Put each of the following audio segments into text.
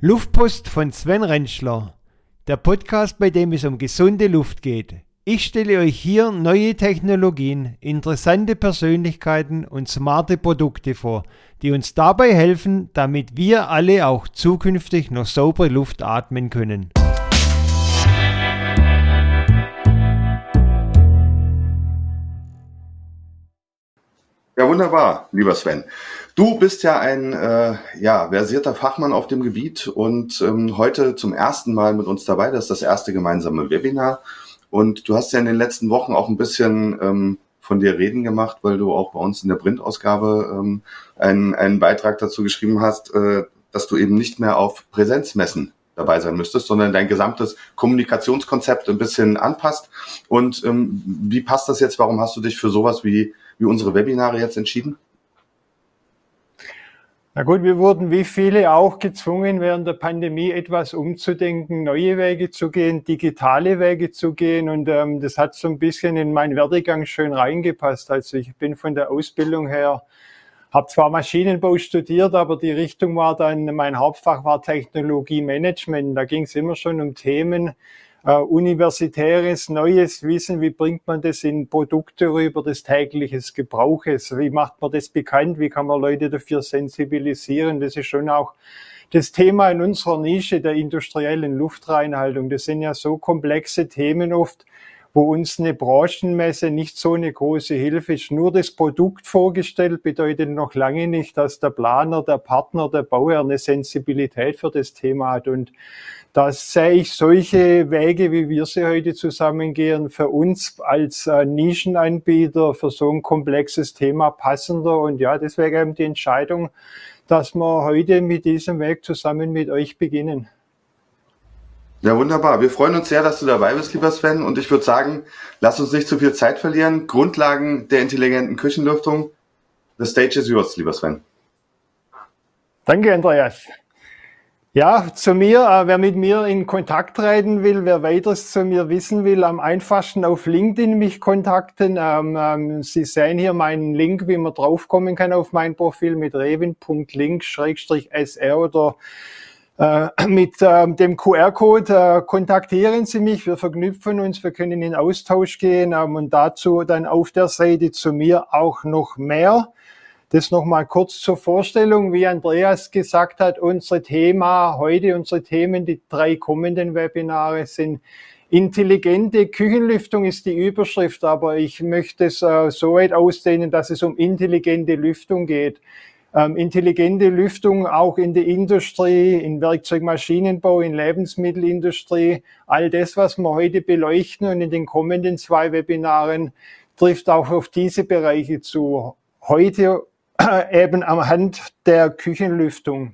Luftpost von Sven Rentschler, der Podcast, bei dem es um gesunde Luft geht. Ich stelle euch hier neue Technologien, interessante Persönlichkeiten und smarte Produkte vor, die uns dabei helfen, damit wir alle auch zukünftig noch saubere Luft atmen können. Ja, wunderbar, lieber Sven. Du bist ja ein versierter Fachmann auf dem Gebiet und heute zum ersten Mal mit uns dabei. Das ist das erste gemeinsame Webinar. Und du hast ja in den letzten Wochen auch ein bisschen von dir reden gemacht, weil du auch bei uns in der Printausgabe einen Beitrag dazu geschrieben hast, dass du eben nicht mehr auf Präsenzmessen dabei sein müsstest, sondern dein gesamtes Kommunikationskonzept ein bisschen anpasst. Und wie passt das jetzt? Warum hast du dich für sowas wie unsere Webinare jetzt entschieden? Na gut, wir wurden wie viele auch gezwungen, während der Pandemie etwas umzudenken, neue Wege zu gehen, digitale Wege zu gehen. Und das hat so ein bisschen in meinen Werdegang schön reingepasst. Also ich bin von der Ausbildung her, habe zwar Maschinenbau studiert, aber die Richtung war dann, mein Hauptfach war Technologiemanagement. Da ging es immer schon um Themen, universitäres, neues Wissen, wie bringt man das in Produkte rüber des täglichen Gebrauches, wie macht man das bekannt, wie kann man Leute dafür sensibilisieren, das ist schon auch das Thema in unserer Nische der industriellen Luftreinhaltung. Das sind ja so komplexe Themen oft, wo uns eine Branchenmesse nicht so eine große Hilfe ist. Nur das Produkt vorgestellt bedeutet noch lange nicht, dass der Planer, der Partner, der Bauherr eine Sensibilität für das Thema hat. Und da sehe ich solche Wege, wie wir sie heute zusammengehen, für uns als Nischenanbieter für so ein komplexes Thema passender. Und ja, deswegen eben die Entscheidung, dass wir heute mit diesem Weg zusammen mit euch beginnen. Ja, wunderbar. Wir freuen uns sehr, dass du dabei bist, lieber Sven. Und ich würde sagen, lass uns nicht zu viel Zeit verlieren. Grundlagen der intelligenten Küchenlüftung. The stage is yours, lieber Sven. Danke, Andreas. Ja, zu mir, wer mit mir in Kontakt treten will, wer weiteres zu mir wissen will, am einfachsten auf LinkedIn mich kontakten. Sie sehen hier meinen Link, wie man draufkommen kann auf mein Profil mit revin.link/sr oder mit dem QR-Code kontaktieren Sie mich, wir verknüpfen uns, wir können in Austausch gehen und dazu dann auf der Seite zu mir auch noch mehr. Das nochmal kurz zur Vorstellung, wie Andreas gesagt hat, unsere Themen, die 3 kommenden Webinare sind intelligente Küchenlüftung ist die Überschrift, aber ich möchte es so weit ausdehnen, dass es um intelligente Lüftung geht. Intelligente Lüftung auch in der Industrie, in Werkzeugmaschinenbau, in Lebensmittelindustrie, all das, was wir heute beleuchten und in den kommenden 2 Webinaren trifft auch auf diese Bereiche zu. Heute eben am Hand der Küchenlüftung.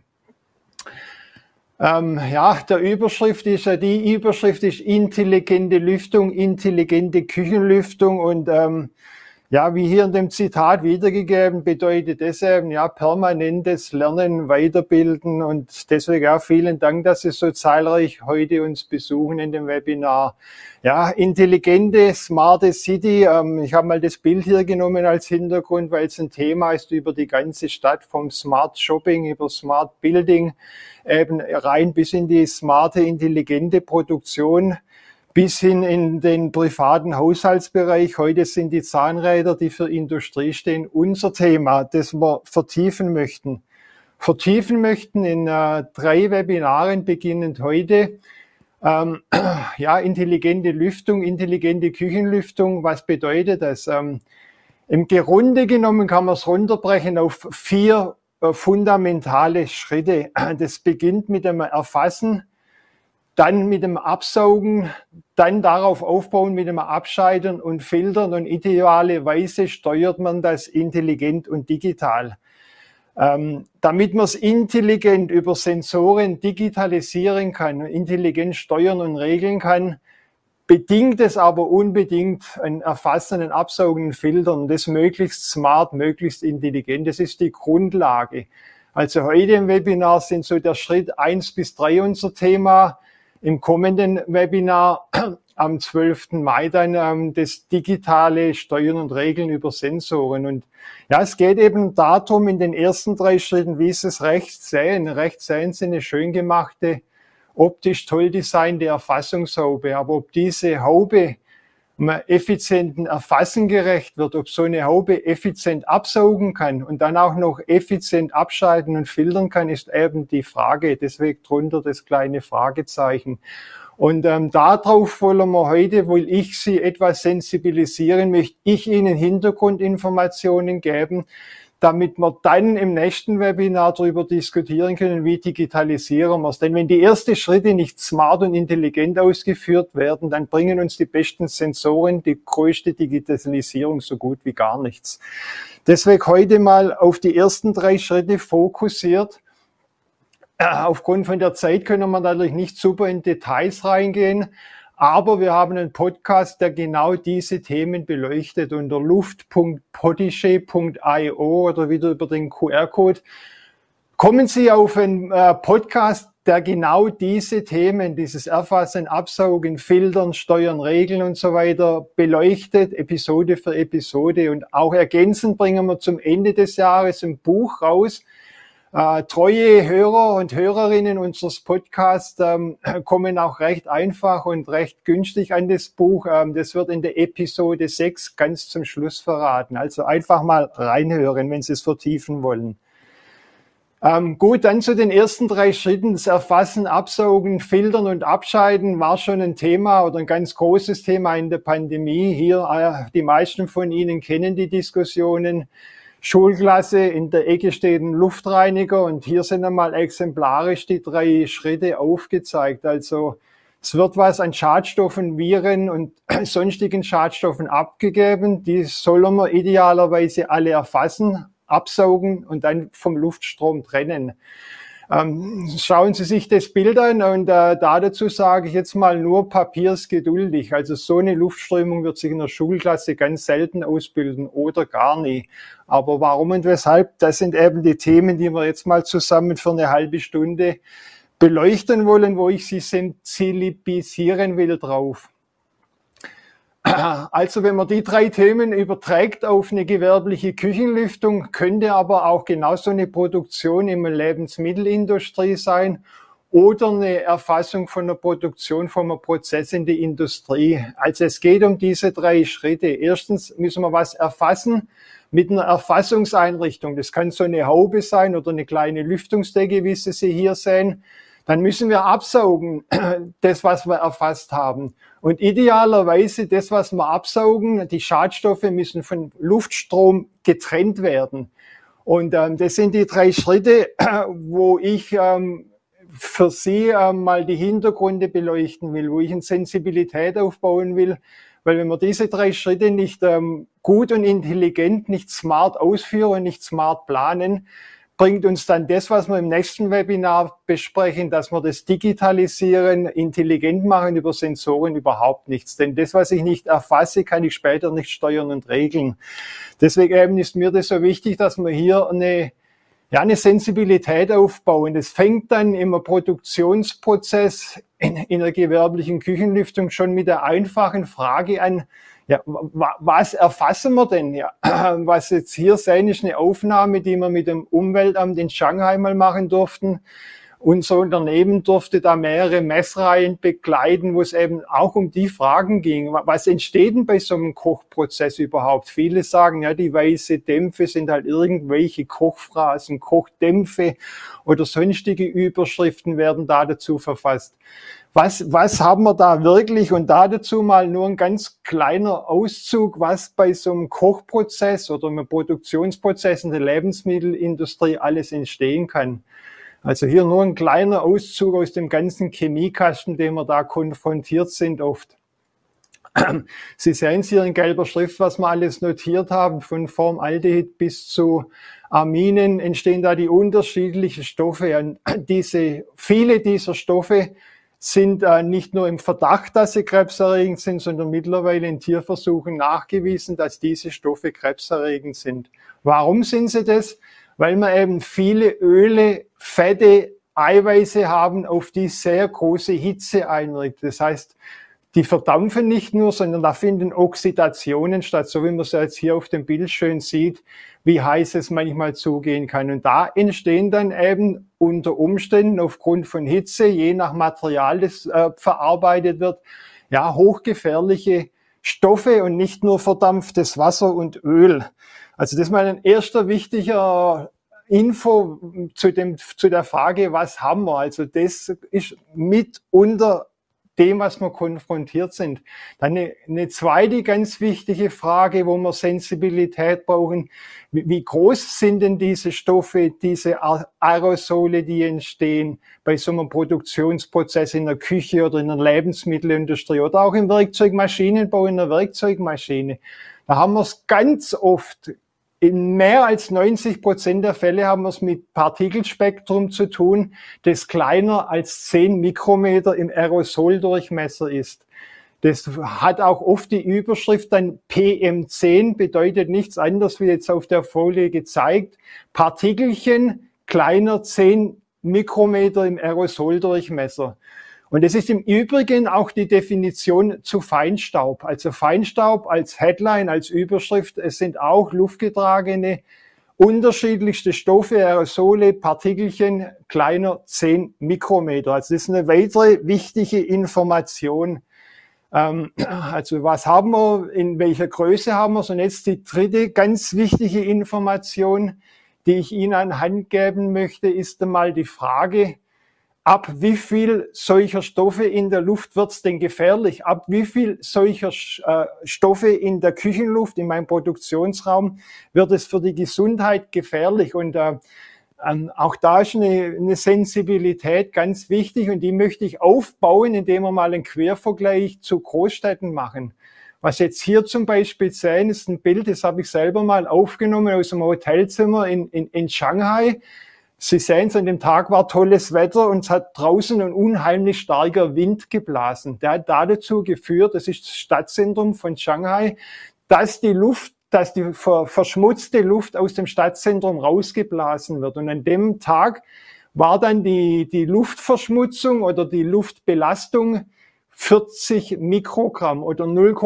Die Überschrift ist intelligente Lüftung, intelligente Küchenlüftung und wie hier in dem Zitat wiedergegeben, bedeutet das eben permanentes Lernen, Weiterbilden und deswegen vielen Dank, dass Sie so zahlreich heute uns besuchen in dem Webinar. Ja, intelligente, smarte City. Ich habe mal das Bild hier genommen als Hintergrund, weil es ein Thema ist über die ganze Stadt, vom Smart Shopping über Smart Building, eben rein bis in die smarte, intelligente Produktion. Bis hin in den privaten Haushaltsbereich. Heute sind die Zahnräder, die für Industrie stehen, unser Thema, das wir vertiefen möchten. In 3 Webinaren beginnend heute. Intelligente Lüftung, intelligente Küchenlüftung. Was bedeutet das? Im Grunde genommen kann man es runterbrechen auf 4 fundamentale Schritte. Das beginnt mit dem Erfassen, dann mit dem Absaugen, dann darauf aufbauen mit dem Abscheiden und Filtern und idealerweise steuert man das intelligent und digital. Damit man es intelligent über Sensoren digitalisieren kann und intelligent steuern und regeln kann, bedingt es aber unbedingt ein Erfassen, ein Absaugen, ein Filtern, das möglichst smart, möglichst intelligent. Das ist die Grundlage. Also heute im Webinar sind so der Schritt 1 bis 3 unser Thema. Im kommenden Webinar am 12. Mai dann das digitale Steuern und Regeln über Sensoren. Und ja, es geht eben darum, in den ersten 3 Schritten, wie Sie es rechts sehen. Rechts sehen Sie eine schön gemachte, optisch toll designte Erfassungshaube. Aber ob diese Haube effizienten Erfassen gerecht wird, ob so eine Haube effizient absaugen kann und dann auch noch effizient abschalten und filtern kann, ist eben die Frage. Deswegen drunter das kleine Fragezeichen. Und darauf will ich Sie etwas sensibilisieren, möchte ich Ihnen Hintergrundinformationen geben, damit wir dann im nächsten Webinar darüber diskutieren können, wie digitalisieren wir es. Denn wenn die ersten Schritte nicht smart und intelligent ausgeführt werden, dann bringen uns die besten Sensoren die größte Digitalisierung so gut wie gar nichts. Deswegen heute mal auf die ersten 3 Schritte fokussiert. Aufgrund von der Zeit können wir natürlich nicht super in Details reingehen, aber wir haben einen Podcast, der genau diese Themen beleuchtet. Unter luft.potische.io oder wieder über den QR-Code kommen Sie auf einen Podcast, der genau diese Themen, dieses Erfassen, Absaugen, Filtern, Steuern, Regeln und so weiter beleuchtet, Episode für Episode. Und auch ergänzend bringen wir zum Ende des Jahres ein Buch raus. Treue Hörer und Hörerinnen unseres Podcasts kommen auch recht einfach und recht günstig an das Buch. Das wird in der Episode 6 ganz zum Schluss verraten. Also einfach mal reinhören, wenn Sie es vertiefen wollen. Gut, dann zu den ersten 3 Schritten. Das Erfassen, Absaugen, Filtern und Abscheiden war schon ein Thema oder ein ganz großes Thema in der Pandemie. Hier, die meisten von Ihnen kennen die Diskussionen. Schulklasse, in der Ecke steht ein Luftreiniger und hier sind einmal exemplarisch die 3 Schritte aufgezeigt. Also es wird was an Schadstoffen, Viren und sonstigen Schadstoffen abgegeben. Die sollen wir idealerweise alle erfassen, absaugen und dann vom Luftstrom trennen. Schauen Sie sich das Bild an und dazu sage ich jetzt mal nur Papier ist geduldig. Also so eine Luftströmung wird sich in der Schulklasse ganz selten ausbilden oder gar nie. Aber warum und weshalb, das sind eben die Themen, die wir jetzt mal zusammen für eine halbe Stunde beleuchten wollen, wo ich Sie sensibilisieren will drauf. Also wenn man die 3 Themen überträgt auf eine gewerbliche Küchenlüftung, könnte aber auch genauso eine Produktion in der Lebensmittelindustrie sein oder eine Erfassung von der Produktion von einem Prozess in der Industrie. Also es geht um diese 3 Schritte. Erstens müssen wir was erfassen mit einer Erfassungseinrichtung. Das kann so eine Haube sein oder eine kleine Lüftungsdecke, wie Sie sie hier sehen. Dann müssen wir absaugen, das, was wir erfasst haben. Und idealerweise das, was wir absaugen, die Schadstoffe müssen von Luftstrom getrennt werden. Und das sind die 3 Schritte, wo ich für Sie mal die Hintergründe beleuchten will, wo ich eine Sensibilität aufbauen will. Weil wenn wir diese 3 Schritte nicht gut und intelligent, nicht smart ausführen und nicht smart planen, bringt uns dann das, was wir im nächsten Webinar besprechen, dass wir das Digitalisieren, intelligent machen über Sensoren überhaupt nichts. Denn das, was ich nicht erfasse, kann ich später nicht steuern und regeln. Deswegen eben ist mir das so wichtig, dass wir hier eine Sensibilität aufbauen. Das fängt dann im Produktionsprozess in der gewerblichen Küchenlüftung schon mit der einfachen Frage an, ja, was erfassen wir denn? Ja, was jetzt hier sehen, ist eine Aufnahme, die wir mit dem Umweltamt in Shanghai mal machen durften. Unser Unternehmen durfte da mehrere Messreihen begleiten, wo es eben auch um die Fragen ging. Was entsteht denn bei so einem Kochprozess überhaupt? Viele sagen, ja, die weiße Dämpfe sind halt irgendwelche Kochphrasen, Kochdämpfe oder sonstige Überschriften werden da dazu verfasst. Was haben wir da wirklich? Und da dazu mal nur ein ganz kleiner Auszug, was bei so einem Kochprozess oder einem Produktionsprozess in der Lebensmittelindustrie alles entstehen kann. Also hier nur ein kleiner Auszug aus dem ganzen Chemiekasten, dem wir da konfrontiert sind oft. Sie sehen es hier in gelber Schrift, was wir alles notiert haben, von Formaldehyd bis zu Aminen entstehen da die unterschiedlichen Stoffe. Und viele dieser Stoffe sind nicht nur im Verdacht, dass sie krebserregend sind, sondern mittlerweile in Tierversuchen nachgewiesen, dass diese Stoffe krebserregend sind. Warum sind sie das? Weil wir eben viele Öle, Fette, Eiweiße haben, auf die sehr große Hitze einwirkt. Das heißt, die verdampfen nicht nur, sondern da finden Oxidationen statt, so wie man es jetzt hier auf dem Bild schön sieht, wie heiß es manchmal zugehen kann. Und da entstehen dann eben unter Umständen aufgrund von Hitze, je nach Material, das verarbeitet wird, ja, hochgefährliche Stoffe und nicht nur verdampftes Wasser und Öl. Also das ist mal ein erster wichtiger Info zu der Frage, was haben wir? Also das ist mitunter dem, was wir konfrontiert sind. Dann eine zweite ganz wichtige Frage, wo wir Sensibilität brauchen. Wie groß sind denn diese Stoffe, diese Aerosole, die entstehen bei so einem Produktionsprozess in der Küche oder in der Lebensmittelindustrie oder auch im Werkzeugmaschinenbau, in der Werkzeugmaschine? Da haben wir es ganz oft. In mehr als 90% der Fälle haben wir es mit Partikelspektrum zu tun, das kleiner als 10 Mikrometer im Aerosoldurchmesser ist. Das hat auch oft die Überschrift dann PM10, bedeutet nichts anderes wie jetzt auf der Folie gezeigt. Partikelchen kleiner 10 Mikrometer im Aerosoldurchmesser. Und es ist im Übrigen auch die Definition zu Feinstaub. Also Feinstaub als Headline, als Überschrift, es sind auch luftgetragene, unterschiedlichste Stoffe, Aerosole, Partikelchen, kleiner 10 Mikrometer. Also das ist eine weitere wichtige Information. Also was haben wir, in welcher Größe haben wir es? Und jetzt die dritte ganz wichtige Information, die ich Ihnen anhand geben möchte, ist einmal die Frage, ab wie viel solcher Stoffe in der Luft wird's denn gefährlich? Ab wie viel solcher Stoffe in der Küchenluft, in meinem Produktionsraum, wird es für die Gesundheit gefährlich? Und auch da ist eine Sensibilität ganz wichtig und die möchte ich aufbauen, indem wir mal einen Quervergleich zu Großstädten machen. Was jetzt hier zum Beispiel sehen, ist ein Bild, das habe ich selber mal aufgenommen aus einem Hotelzimmer in Shanghai. Sie sehen es, an dem Tag war tolles Wetter und es hat draußen ein unheimlich starker Wind geblasen. Der hat dazu geführt, das ist das Stadtzentrum von Shanghai, dass die verschmutzte Luft aus dem Stadtzentrum rausgeblasen wird. Und an dem Tag war dann die Luftverschmutzung oder die Luftbelastung 40 Mikrogramm oder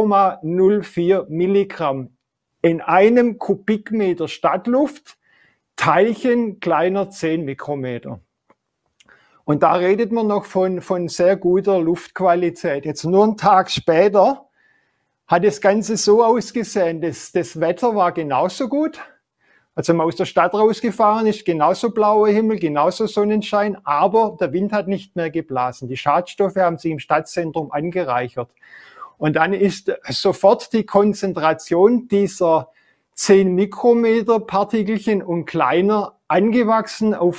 0,04 Milligramm in einem Kubikmeter Stadtluft. Teilchen kleiner 10 Mikrometer. Und da redet man noch von sehr guter Luftqualität. Jetzt nur einen Tag später hat das Ganze so ausgesehen, das Wetter war genauso gut. Also man aus der Stadt rausgefahren ist, genauso blauer Himmel, genauso Sonnenschein, aber der Wind hat nicht mehr geblasen. Die Schadstoffe haben sich im Stadtzentrum angereichert. Und dann ist sofort die Konzentration dieser 10 Mikrometer Partikelchen und kleiner angewachsen auf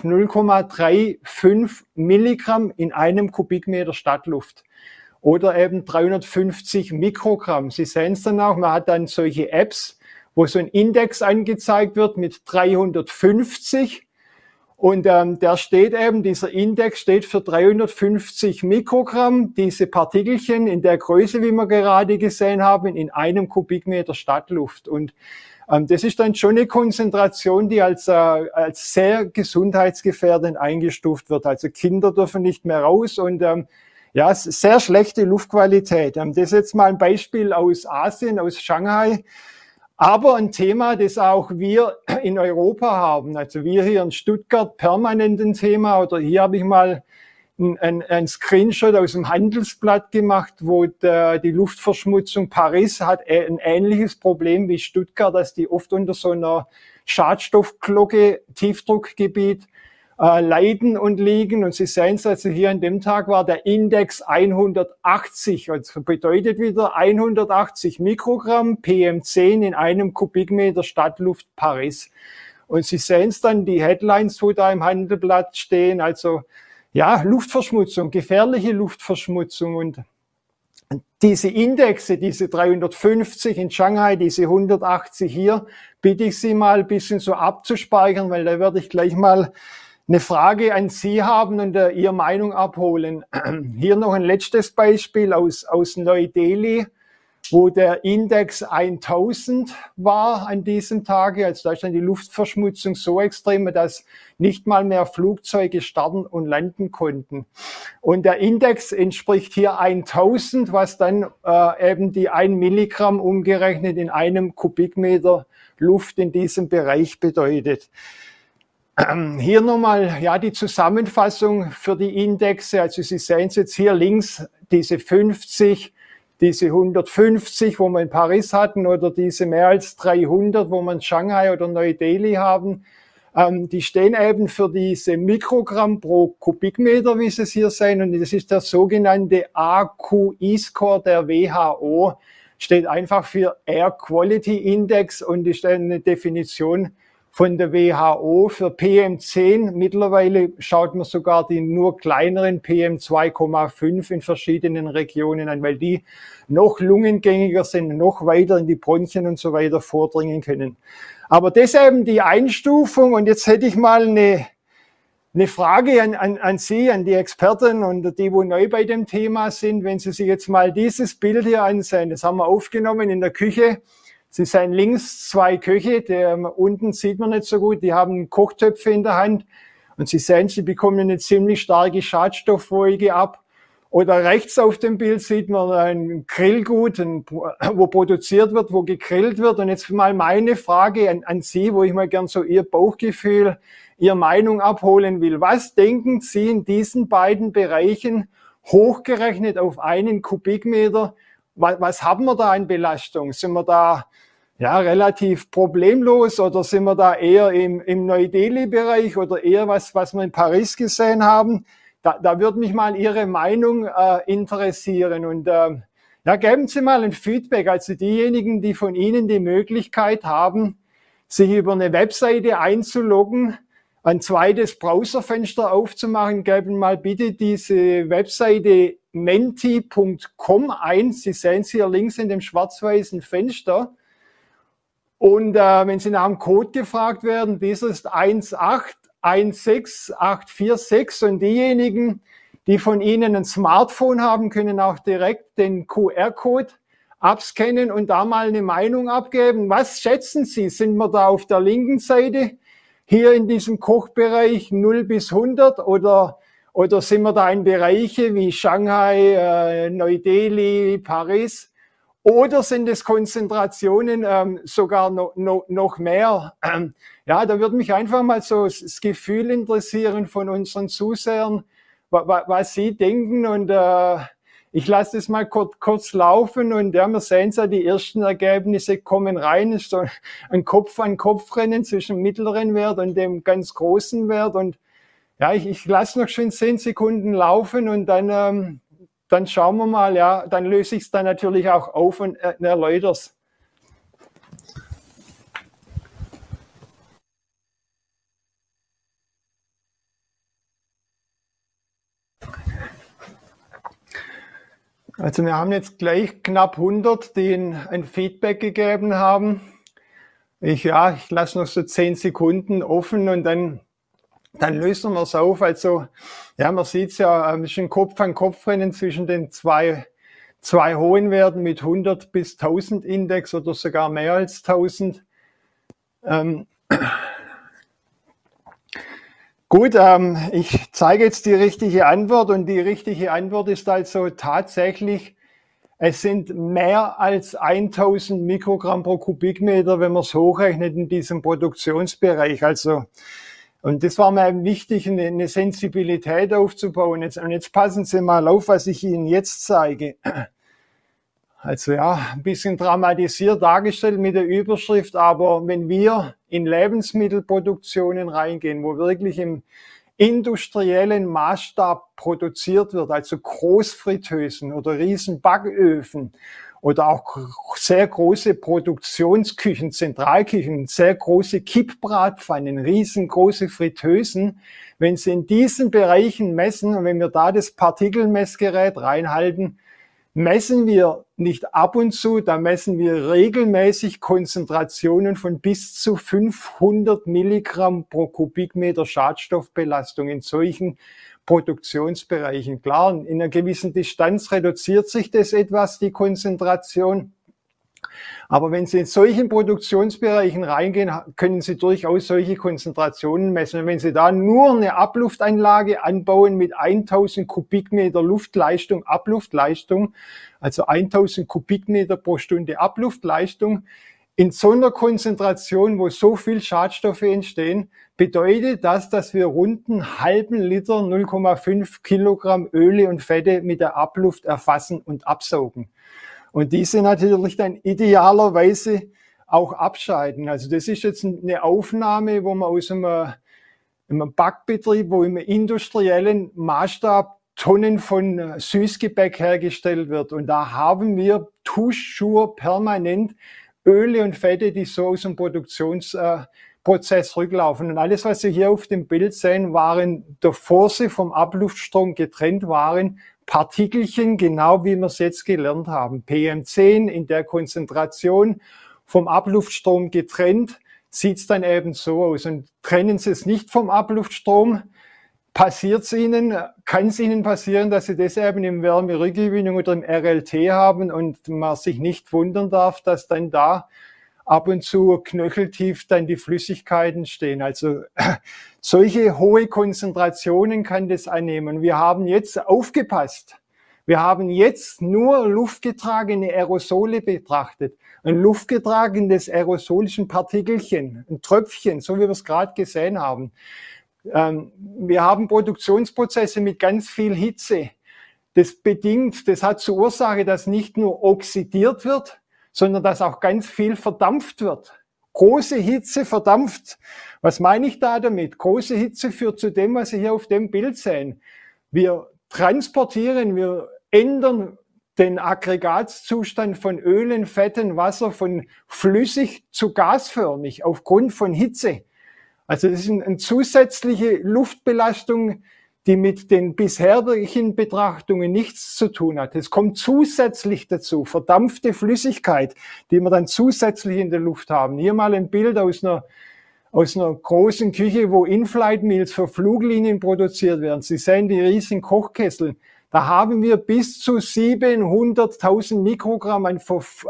0,35 Milligramm in einem Kubikmeter Stadtluft. Oder eben 350 Mikrogramm. Sie sehen es dann auch, man hat dann solche Apps, wo so ein Index angezeigt wird mit 350. Und dieser Index steht für 350 Mikrogramm, diese Partikelchen in der Größe, wie wir gerade gesehen haben, in einem Kubikmeter Stadtluft. Und das ist dann schon eine Konzentration, die als sehr gesundheitsgefährdend eingestuft wird. Also Kinder dürfen nicht mehr raus und sehr schlechte Luftqualität. Das ist jetzt mal ein Beispiel aus Asien, aus Shanghai. Aber ein Thema, das auch wir in Europa haben. Also wir hier in Stuttgart permanent ein Thema. Oder hier habe ich mal ein Screenshot aus dem Handelsblatt gemacht, wo die Luftverschmutzung Paris hat ein ähnliches Problem wie Stuttgart, dass die oft unter so einer Schadstoffglocke, Tiefdruckgebiet, leiden und liegen. Und Sie sehen es, also hier an dem Tag war der Index 180. Also bedeutet wieder 180 Mikrogramm PM10 in einem Kubikmeter Stadtluft Paris. Und Sie sehen es dann, die Headlines, wo da im Handelsblatt stehen, also ja, Luftverschmutzung, gefährliche Luftverschmutzung und diese Indexe, diese 350 in Shanghai, diese 180 hier, bitte ich Sie mal ein bisschen so abzuspeichern, weil da werde ich gleich mal eine Frage an Sie haben und Ihre Meinung abholen. Hier noch ein letztes Beispiel aus Neu-Delhi. wo der Index 1000 war an diesem Tage. Also da ist dann die Luftverschmutzung so extrem, dass nicht mal mehr Flugzeuge starten und landen konnten. Und der Index entspricht hier 1000, was dann eben die 1 Milligramm umgerechnet in einem Kubikmeter Luft in diesem Bereich bedeutet. Hier nochmal ja die Zusammenfassung für die Indexe. Also Sie sehen es jetzt hier links, diese 50, diese 150, wo wir in Paris hatten, oder diese mehr als 300, wo wir in Shanghai oder Neu-Delhi haben. Die stehen eben für diese Mikrogramm pro Kubikmeter, wie Sie es hier sehen. Und das ist der sogenannte AQI-Score der WHO. Steht einfach für Air Quality Index und ist eine Definition von der WHO für PM10. Mittlerweile schaut man sogar die nur kleineren PM2,5 in verschiedenen Regionen an, weil die noch lungengängiger sind, noch weiter in die Bronchien und so weiter vordringen können. Aber das eben die Einstufung. Und jetzt hätte ich mal eine Frage an Sie, an die Experten und die, wo neu bei dem Thema sind. Wenn Sie sich jetzt mal dieses Bild hier ansehen, das haben wir aufgenommen in der Küche. Sie sehen links 2 Köche, unten sieht man nicht so gut, die haben Kochtöpfe in der Hand und Sie sehen, sie bekommen eine ziemlich starke Schadstoffwolke ab. Oder rechts auf dem Bild sieht man ein Grillgut, wo produziert wird, wo gegrillt wird. Und jetzt mal meine Frage an Sie, wo ich mal gern so Ihr Bauchgefühl, Ihre Meinung abholen will. Was denken Sie in diesen beiden Bereichen hochgerechnet auf einen Kubikmeter? Was haben wir da an Belastung? Sind wir da ja relativ problemlos oder sind wir da eher im Neu-Delhi-Bereich oder eher was wir in Paris gesehen haben? Da würde mich mal Ihre Meinung interessieren. Und ja, geben Sie mal ein Feedback. Also diejenigen, die von Ihnen die Möglichkeit haben, sich über eine Webseite einzuloggen, ein zweites Browserfenster aufzumachen, geben mal bitte diese Webseite menti.com ein. Sie sehen es hier links in dem schwarz-weißen Fenster. Und wenn Sie nach dem Code gefragt werden, dieser ist 1816846. Und diejenigen, die von Ihnen ein Smartphone haben, können auch direkt den QR-Code abscannen und da mal eine Meinung abgeben. Was schätzen Sie? Sind wir da auf der linken Seite hier in diesem Kochbereich 0 bis 100 oder sind wir da in Bereiche wie Shanghai, Neu-Delhi, Paris? Oder sind es Konzentrationen sogar noch mehr? Ja, da würde mich einfach mal so das Gefühl interessieren von unseren Zusehern, was sie denken. Und ich lasse das mal kurz laufen. Und ja, wir sehen ja, die ersten Ergebnisse kommen rein. Es ist so ein Kopf-an-Kopf-Rennen zwischen dem mittleren Wert und dem ganz großen Wert. Und ja, ich lasse noch schön 10 Sekunden laufen und dann schauen wir mal, ja, dann löse ich es dann natürlich auch auf und erläutere es. Also wir haben jetzt gleich knapp 100, die ein Feedback gegeben haben. Ich lasse noch so 10 Sekunden offen und dann lösen wir es auf. Also, ja, man sieht es ja, es ist ein Kopf-an-Kopf-Rennen zwischen den zwei hohen Werten mit 100 bis 1000 Index oder sogar mehr als 1000. Gut, ich zeige jetzt die richtige Antwort und die richtige Antwort ist also tatsächlich, es sind mehr als 1000 Mikrogramm pro Kubikmeter, wenn man es hochrechnet in diesem Produktionsbereich. Also, und das war mir eben wichtig, eine Sensibilität aufzubauen. Und jetzt passen Sie mal auf, was ich Ihnen jetzt zeige. Also ja, ein bisschen dramatisiert dargestellt mit der Überschrift, aber wenn wir in Lebensmittelproduktionen reingehen, wo wirklich im industriellen Maßstab produziert wird, also Großfritteusen oder Riesenbacköfen oder auch sehr große Produktionsküchen, Zentralküchen, sehr große Kippbratpfannen, riesengroße Fritteusen, wenn Sie in diesen Bereichen messen und wenn wir da das Partikelmessgerät reinhalten, messen wir nicht ab und zu, da messen wir regelmäßig Konzentrationen von bis zu 500 Milligramm pro Kubikmeter Schadstoffbelastung in solchen Produktionsbereichen. Klar, in einer gewissen Distanz reduziert sich das etwas, die Konzentration. Aber wenn Sie in solchen Produktionsbereichen reingehen, können Sie durchaus solche Konzentrationen messen. Und wenn Sie da nur eine Abluftanlage anbauen mit 1000 Kubikmeter Luftleistung, Abluftleistung, also 1000 Kubikmeter pro Stunde Abluftleistung, in so einer Konzentration, wo so viel Schadstoffe entstehen, bedeutet das, dass wir rund einen halben Liter, 0,5 Kilogramm Öle und Fette mit der Abluft erfassen und absaugen. Und diese natürlich dann idealerweise auch abscheiden. Also das ist jetzt eine Aufnahme, wo man aus einem Backbetrieb, wo im industriellen Maßstab Tonnen von Süßgebäck hergestellt wird. Und da haben wir toujours permanent Öle und Fette, die so aus dem Produktionsprozess rücklaufen. Und alles, was Sie hier auf dem Bild sehen, waren, bevor sie vom Abluftstrom getrennt waren, Partikelchen, genau wie wir es jetzt gelernt haben. PM10 in der Konzentration vom Abluftstrom getrennt, sieht es dann eben so aus. Und trennen Sie es nicht vom Abluftstrom, kann es Ihnen passieren, dass Sie das eben im Wärmerückgewinnung oder im RLT haben und man sich nicht wundern darf, dass dann da ab und zu knöcheltief dann die Flüssigkeiten stehen. Also solche hohe Konzentrationen kann das annehmen. Wir haben jetzt aufgepasst. Wir haben jetzt nur luftgetragene Aerosole betrachtet. Ein luftgetragenes aerosolischen Partikelchen, ein Tröpfchen, so wie wir es gerade gesehen haben. Wir haben Produktionsprozesse mit ganz viel Hitze. Das hat zur Ursache, dass nicht nur oxidiert wird, sondern dass auch ganz viel verdampft wird. Große Hitze verdampft. Was meine ich da damit? Große Hitze führt zu dem, was Sie hier auf dem Bild sehen. Wir ändern den Aggregatzustand von Ölen, Fetten, Wasser von flüssig zu gasförmig aufgrund von Hitze. Also das ist eine zusätzliche Luftbelastung, die mit den bisherigen Betrachtungen nichts zu tun hat. Es kommt zusätzlich dazu, verdampfte Flüssigkeit, die wir dann zusätzlich in der Luft haben. Hier mal ein Bild aus einer großen Küche, wo In-Flight-Meals für Fluglinien produziert werden. Sie sehen die riesigen Kochkessel. Da haben wir bis zu 700.000 Mikrogramm an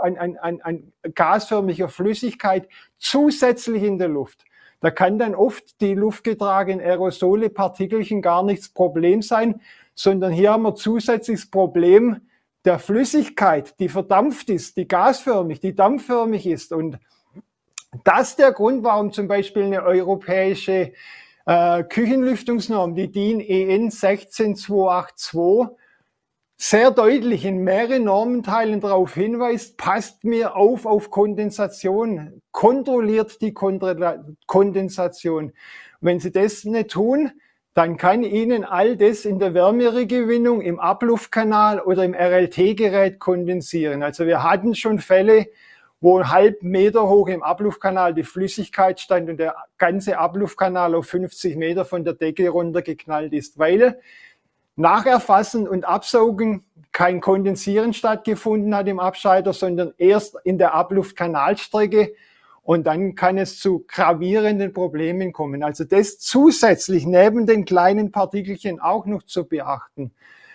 gasförmiger Flüssigkeit zusätzlich in der Luft. Da kann dann oft die luftgetragenen Aerosole, Partikelchen gar nichts Problem sein, sondern hier haben wir zusätzliches Problem der Flüssigkeit, die verdampft ist, die gasförmig, die dampfförmig ist. Und das ist der Grund, warum zum Beispiel eine europäische Küchenlüftungsnorm, die DIN EN 16282, sehr deutlich in mehreren Normenteilen darauf hinweist, passt mir auf Kondensation, kontrolliert die Kondensation. Wenn Sie das nicht tun, dann kann Ihnen all das in der Wärmerückgewinnung, im Abluftkanal oder im RLT-Gerät kondensieren. Also wir hatten schon Fälle, wo einen halben Meter hoch im Abluftkanal die Flüssigkeit stand und der ganze Abluftkanal auf 50 Meter von der Decke runtergeknallt ist, weil nach Erfassen und Absaugen kein Kondensieren stattgefunden hat im Abscheider, sondern erst in der Abluftkanalstrecke, und dann kann es zu gravierenden Problemen kommen. Also das zusätzlich neben den kleinen Partikelchen auch noch zu beachten.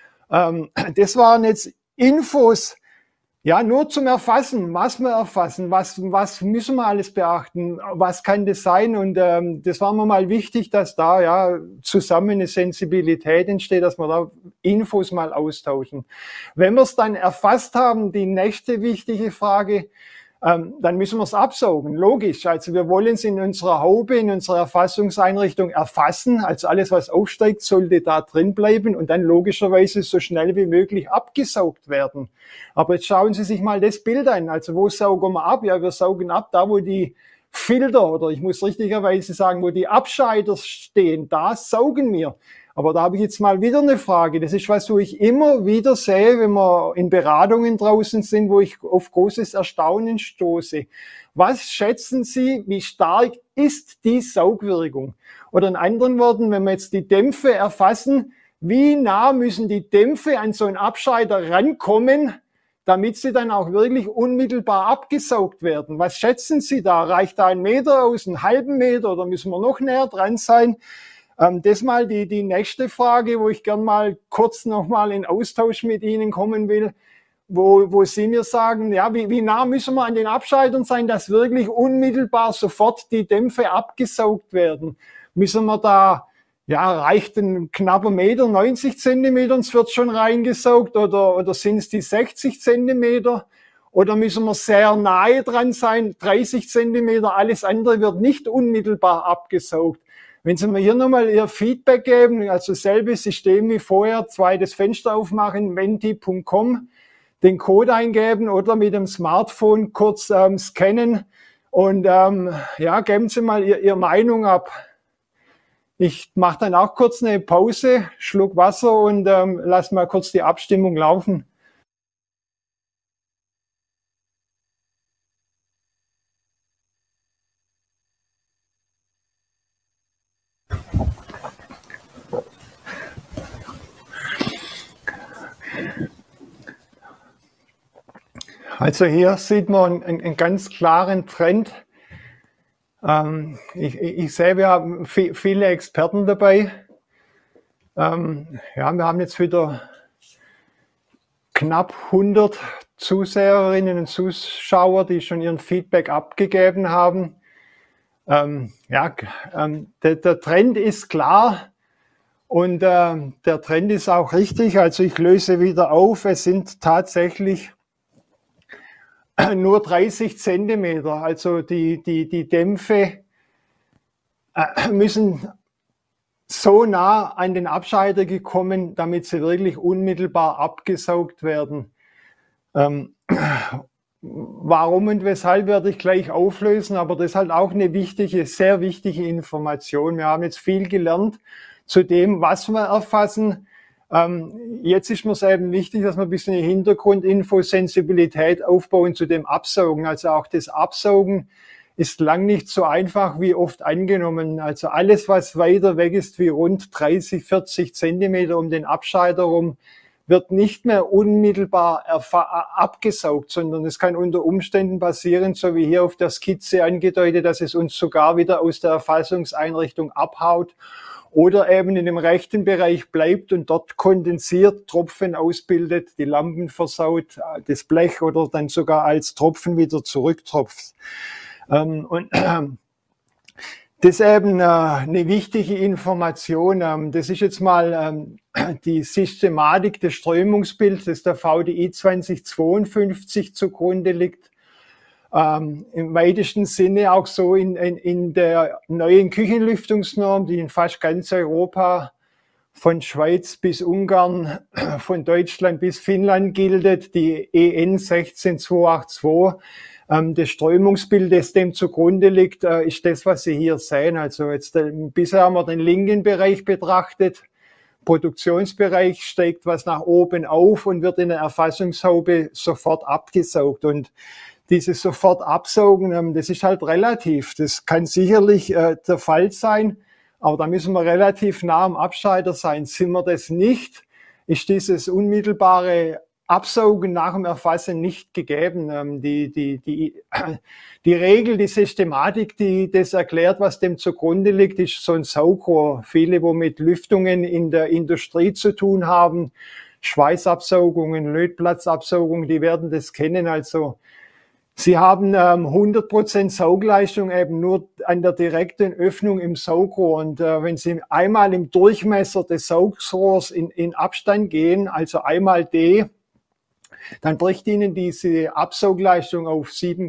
Das waren jetzt Infos, ja, nur zum Erfassen, was wir erfassen, was müssen wir alles beachten, was kann das sein, und das war mir mal wichtig, dass da ja zusammen eine Sensibilität entsteht, dass wir da Infos mal austauschen. Wenn wir es dann erfasst haben, die nächste wichtige Frage, dann müssen wir es absaugen, logisch. Also wir wollen es in unserer Haube, in unserer Erfassungseinrichtung erfassen. Also alles, was aufsteigt, sollte da drin bleiben und dann logischerweise so schnell wie möglich abgesaugt werden. Aber jetzt schauen Sie sich mal das Bild an. Also wo saugen wir ab? Ja, wir saugen ab da, wo die Filter, oder ich muss richtigerweise sagen, wo die Abscheider stehen, da saugen wir. Aber da habe ich jetzt mal wieder eine Frage. Das ist was, wo ich immer wieder sehe, wenn wir in Beratungen draußen sind, wo ich auf großes Erstaunen stoße. Was schätzen Sie, wie stark ist die Saugwirkung? Oder in anderen Worten, wenn wir jetzt die Dämpfe erfassen, wie nah müssen die Dämpfe an so einen Abscheider rankommen, damit sie dann auch wirklich unmittelbar abgesaugt werden? Was schätzen Sie da? Reicht da 1 Meter aus, 1/2 Meter, oder müssen wir noch näher dran sein? Das mal die nächste Frage, wo ich gern mal kurz nochmal in Austausch mit Ihnen kommen will. wo Sie mir sagen, ja, wie nah müssen wir an den Abscheidern sein, dass wirklich unmittelbar sofort die Dämpfe abgesaugt werden? Müssen wir da, ja, reicht ein knapper Meter, 90 Zentimeter, es wird schon reingesaugt, oder sind es die 60 Zentimeter? Oder müssen wir sehr nahe dran sein, 30 Zentimeter, alles andere wird nicht unmittelbar abgesaugt? Wenn Sie mir hier nochmal Ihr Feedback geben, also selbes System wie vorher, zweites Fenster aufmachen, menti.com, den Code eingeben oder mit dem Smartphone kurz scannen und ja, geben Sie mal Ihre Meinung ab. Ich mache dann auch kurz eine Pause, Schluck Wasser und lass mal kurz die Abstimmung laufen. Also hier sieht man einen ganz klaren Trend. Ich sehe, wir haben viele Experten dabei. Ja, wir haben jetzt wieder knapp 100 Zuseherinnen und Zuschauer, die schon ihren Feedback abgegeben haben. Ja, der Trend ist klar und der Trend ist auch richtig. Also ich löse wieder auf, es sind tatsächlich nur 30 Zentimeter. Also die Dämpfe müssen so nah an den Abscheider gekommen, damit sie wirklich unmittelbar abgesaugt werden. Warum und weshalb werde ich gleich auflösen, aber das ist halt auch eine wichtige, sehr wichtige Information. Wir haben jetzt viel gelernt zu dem, was wir erfassen. Jetzt ist mir es eben wichtig, dass wir ein bisschen eine Hintergrundinfo, Sensibilität aufbauen zu dem Absaugen. Also auch das Absaugen ist lang nicht so einfach wie oft angenommen. Also alles, was weiter weg ist wie rund 30, 40 Zentimeter um den Abscheider rum, wird nicht mehr unmittelbar abgesaugt, sondern es kann unter Umständen passieren, so wie hier auf der Skizze angedeutet, dass es uns sogar wieder aus der Erfassungseinrichtung abhaut oder eben in dem rechten Bereich bleibt und dort kondensiert, Tropfen ausbildet, die Lampen versaut, das Blech oder dann sogar als Tropfen wieder zurücktropft. Und das ist eben eine wichtige Information. Das ist jetzt mal die Systematik des Strömungsbilds, das der VDI 2052 zugrunde liegt. Im weitesten Sinne auch so in der neuen Küchenlüftungsnorm, die in fast ganz Europa von Schweiz bis Ungarn, von Deutschland bis Finnland gilt, die EN 16282. Das Strömungsbild, das dem zugrunde liegt, ist das, was Sie hier sehen. Also jetzt bisher haben wir den linken Bereich betrachtet. Produktionsbereich steigt was nach oben auf und wird in der Erfassungshaube sofort abgesaugt. Und dieses sofort absaugen, das ist halt relativ. Das kann sicherlich der Fall sein, aber da müssen wir relativ nah am Abscheider sein. Sind wir das nicht, ist dieses unmittelbare Absaugen nach dem Erfassen nicht gegeben. Die Regel, die Systematik, die das erklärt, was dem zugrunde liegt, ist so ein Saugrohr. Viele, wo mit Lüftungen in der Industrie zu tun haben, Schweißabsaugungen, Lötplatzabsaugungen, die werden das kennen. Also Sie haben 100% Saugleistung eben nur an der direkten Öffnung im Saugrohr. Und wenn Sie einmal im Durchmesser des Saugrohrs in Abstand gehen, also einmal D, dann bricht Ihnen diese Absaugleistung auf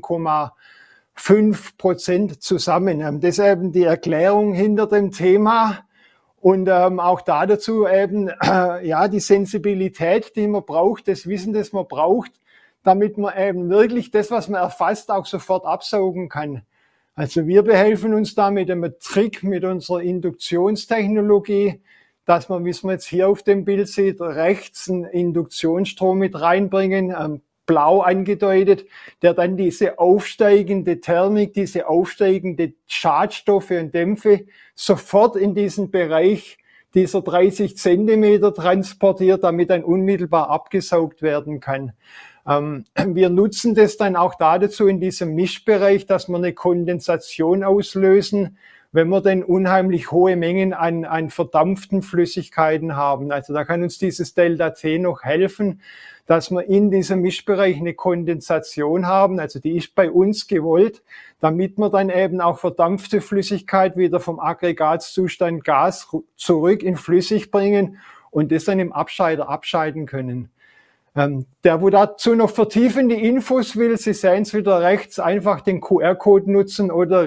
7,5% zusammen. Das ist eben die Erklärung hinter dem Thema. Und auch dazu eben ja die Sensibilität, die man braucht, das Wissen, das man braucht, damit man eben wirklich das, was man erfasst, auch sofort absaugen kann. Also wir behelfen uns da mit einem Trick mit unserer Induktionstechnologie, dass man, wie es man jetzt hier auf dem Bild sieht, rechts einen Induktionsstrom mit reinbringen, blau angedeutet, der dann diese aufsteigende Thermik, diese aufsteigende Schadstoffe und Dämpfe sofort in diesen Bereich dieser 30 Zentimeter transportiert, damit dann unmittelbar abgesaugt werden kann. Wir nutzen das dann auch dazu in diesem Mischbereich, dass wir eine Kondensation auslösen, wenn wir denn unheimlich hohe Mengen an verdampften Flüssigkeiten haben. Also da kann uns dieses Delta T noch helfen, dass wir in diesem Mischbereich eine Kondensation haben. Also die ist bei uns gewollt, damit wir dann eben auch verdampfte Flüssigkeit wieder vom Aggregatzustand Gas zurück in flüssig bringen und das dann im Abscheider abscheiden können. Der, wo dazu noch vertiefende Infos will, Sie sehen es wieder rechts, einfach den QR-Code nutzen oder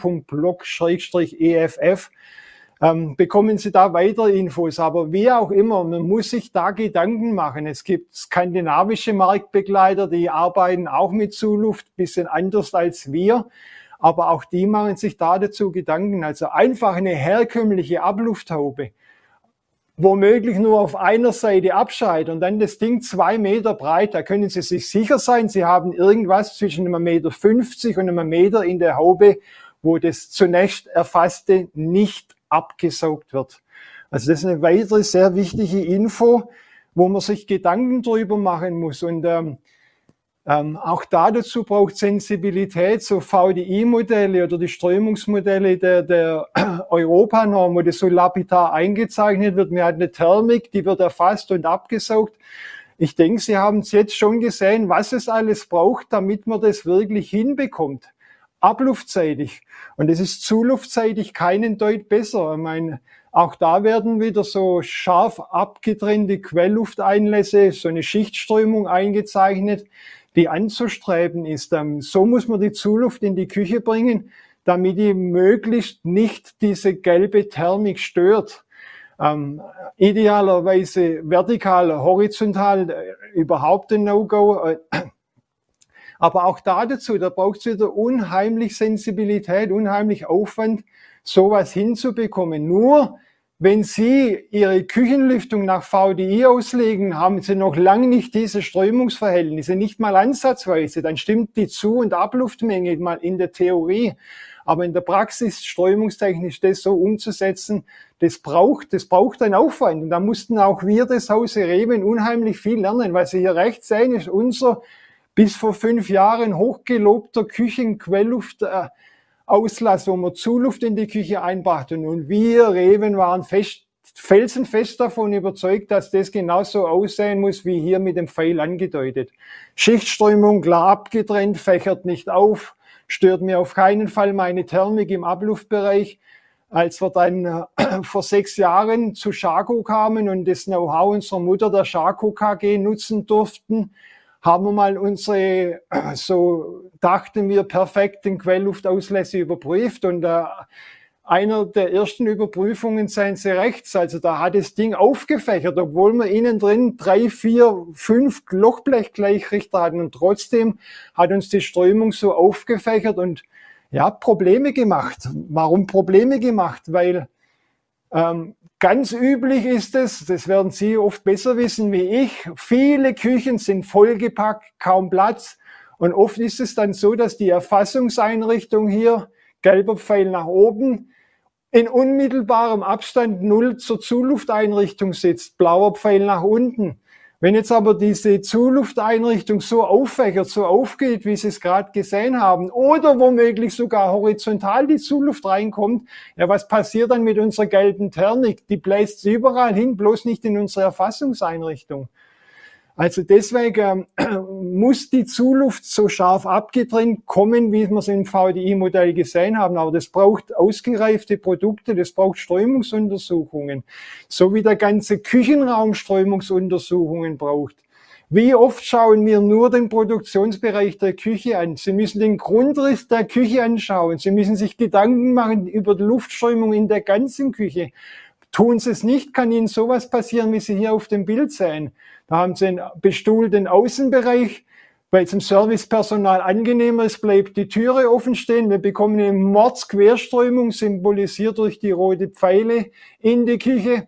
reven.blog/EFF. Bekommen Sie da weitere Infos. Aber wie auch immer, man muss sich da Gedanken machen. Es gibt skandinavische Marktbegleiter, die arbeiten auch mit Zuluft, bisschen anders als wir. Aber auch die machen sich da dazu Gedanken. Also einfach eine herkömmliche Ablufthaube, womöglich nur auf einer Seite abscheiden und dann das Ding 2 Meter breit. Da können Sie sich sicher sein, Sie haben irgendwas zwischen 1,50 Meter und 1 Meter in der Haube, wo das zunächst Erfasste nicht abgesaugt wird. Also das ist eine weitere sehr wichtige Info, wo man sich Gedanken drüber machen muss. Und auch dazu braucht Sensibilität, so VDI-Modelle oder die Strömungsmodelle der Europanorm, wo das so lapidar eingezeichnet wird. Wir haben eine Thermik, die wird erfasst und abgesaugt. Ich denke, Sie haben es jetzt schon gesehen, was es alles braucht, damit man das wirklich hinbekommt. Abluftseitig. Und es ist zuluftseitig keinen Deut besser. Ich meine, auch da werden wieder so scharf abgetrennte Quelllufteinlässe, so eine Schichtströmung eingezeichnet, die anzustreben ist. So muss man die Zuluft in die Küche bringen, damit die möglichst nicht diese gelbe Thermik stört. Idealerweise vertikal, horizontal, überhaupt ein No-Go. Aber auch dazu, da braucht es wieder unheimlich Sensibilität, unheimlich Aufwand, sowas hinzubekommen. Nur wenn Sie Ihre Küchenlüftung nach VDI auslegen, haben Sie noch lange nicht diese Strömungsverhältnisse, nicht mal ansatzweise. Dann stimmt die Zu- und Abluftmenge mal in der Theorie. Aber in der Praxis strömungstechnisch das so umzusetzen, das braucht einen Aufwand. Und da mussten auch wir des Hause Reven unheimlich viel lernen. Was Sie hier rechts sehen, ist unser bis vor 5 Jahren hochgelobter Küchenquellluftauslässe, wo man Zuluft in die Küche einbrachte. Und wir Reven waren felsenfest davon überzeugt, dass das genauso aussehen muss, wie hier mit dem Pfeil angedeutet. Schichtströmung klar abgetrennt, fächert nicht auf, stört mir auf keinen Fall meine Thermik im Abluftbereich. Als wir dann vor 6 Jahren zu Schako kamen und das Know-how unserer Mutter, der Schako KG, nutzen durften, haben wir mal unsere, so dachten wir, perfekten Quellluftauslässe überprüft. Und einer der ersten Überprüfungen, seien Sie rechts, also da hat das Ding aufgefächert, obwohl wir innen drin 3, 4, 5 Lochblechgleichrichter hatten. Und trotzdem hat uns die Strömung so aufgefächert und ja, Probleme gemacht. Warum Probleme gemacht? Weil ganz üblich ist es, das werden Sie oft besser wissen wie ich, viele Küchen sind vollgepackt, kaum Platz. Und oft ist es dann so, dass die Erfassungseinrichtung hier, gelber Pfeil nach oben, in unmittelbarem Abstand 0 zur Zulufteinrichtung sitzt, blauer Pfeil nach unten. Wenn jetzt aber diese Zulufteinrichtung so auffächert, so aufgeht, wie Sie es gerade gesehen haben, oder womöglich sogar horizontal die Zuluft reinkommt, ja, was passiert dann mit unserer gelben Thermik? Die bläst überall hin, bloß nicht in unsere Erfassungseinrichtung. Also deswegen muss die Zuluft so scharf abgetrennt kommen, wie wir es im VDI-Modell gesehen haben. Aber das braucht ausgereifte Produkte, das braucht Strömungsuntersuchungen, so wie der ganze Küchenraum Strömungsuntersuchungen braucht. Wie oft schauen wir nur den Produktionsbereich der Küche an? Sie müssen den Grundriss der Küche anschauen. Sie müssen sich Gedanken machen über die Luftströmung in der ganzen Küche. Tun Sie es nicht, kann Ihnen sowas passieren, wie Sie hier auf dem Bild sehen. Da haben Sie einen bestuhlten Außenbereich, weil es dem Servicepersonal angenehmer ist, bleibt die Türe offen stehen. Wir bekommen eine Mordsquerströmung, symbolisiert durch die roten Pfeile in die Küche.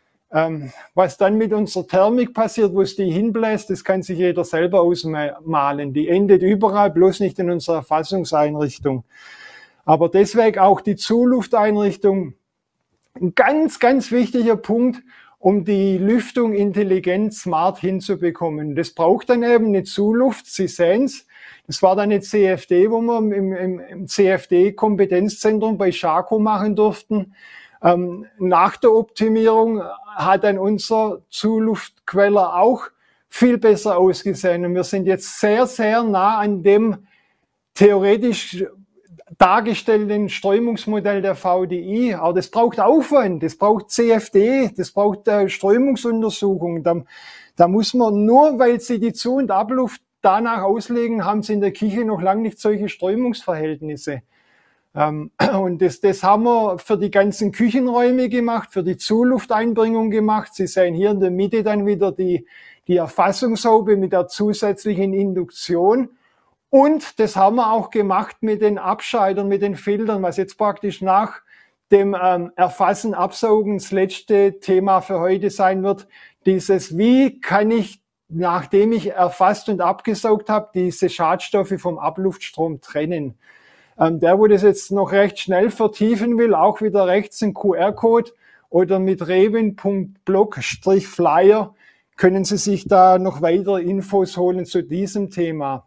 Was dann mit unserer Thermik passiert, wo es die hinbläst, das kann sich jeder selber ausmalen. Die endet überall, bloß nicht in unserer Erfassungseinrichtung. Aber deswegen auch die Zulufteinrichtung. Ein ganz, ganz wichtiger Punkt, um die Lüftung intelligent, smart hinzubekommen. Das braucht dann eben eine Zuluft, Sie sehen's. Das war dann eine CFD, wo wir im CFD-Kompetenzzentrum bei Schako machen durften. Nach der Optimierung hat dann unser Zuluftqueller auch viel besser ausgesehen. Und wir sind jetzt sehr, sehr nah an dem theoretisch dargestellten Strömungsmodell der VDI. Aber das braucht Aufwand, das braucht CFD, das braucht Strömungsuntersuchungen. Da muss man nur, weil sie die Zu- und Abluft danach auslegen, haben sie in der Küche noch lange nicht solche Strömungsverhältnisse. Und das haben wir für die ganzen Küchenräume gemacht, für die Zulufteinbringung gemacht. Sie sehen hier in der Mitte dann wieder die Erfassungshaube mit der zusätzlichen Induktion. Und das haben wir auch gemacht mit den Abscheidern, mit den Filtern, was jetzt praktisch nach dem Erfassen, Absaugen das letzte Thema für heute sein wird. Dieses, wie kann ich, nachdem ich erfasst und abgesaugt habe, diese Schadstoffe vom Abluftstrom trennen. Der, wo das jetzt noch recht schnell vertiefen will, auch wieder rechts ein QR-Code oder mit revin.blog-flyer können Sie sich da noch weitere Infos holen zu diesem Thema.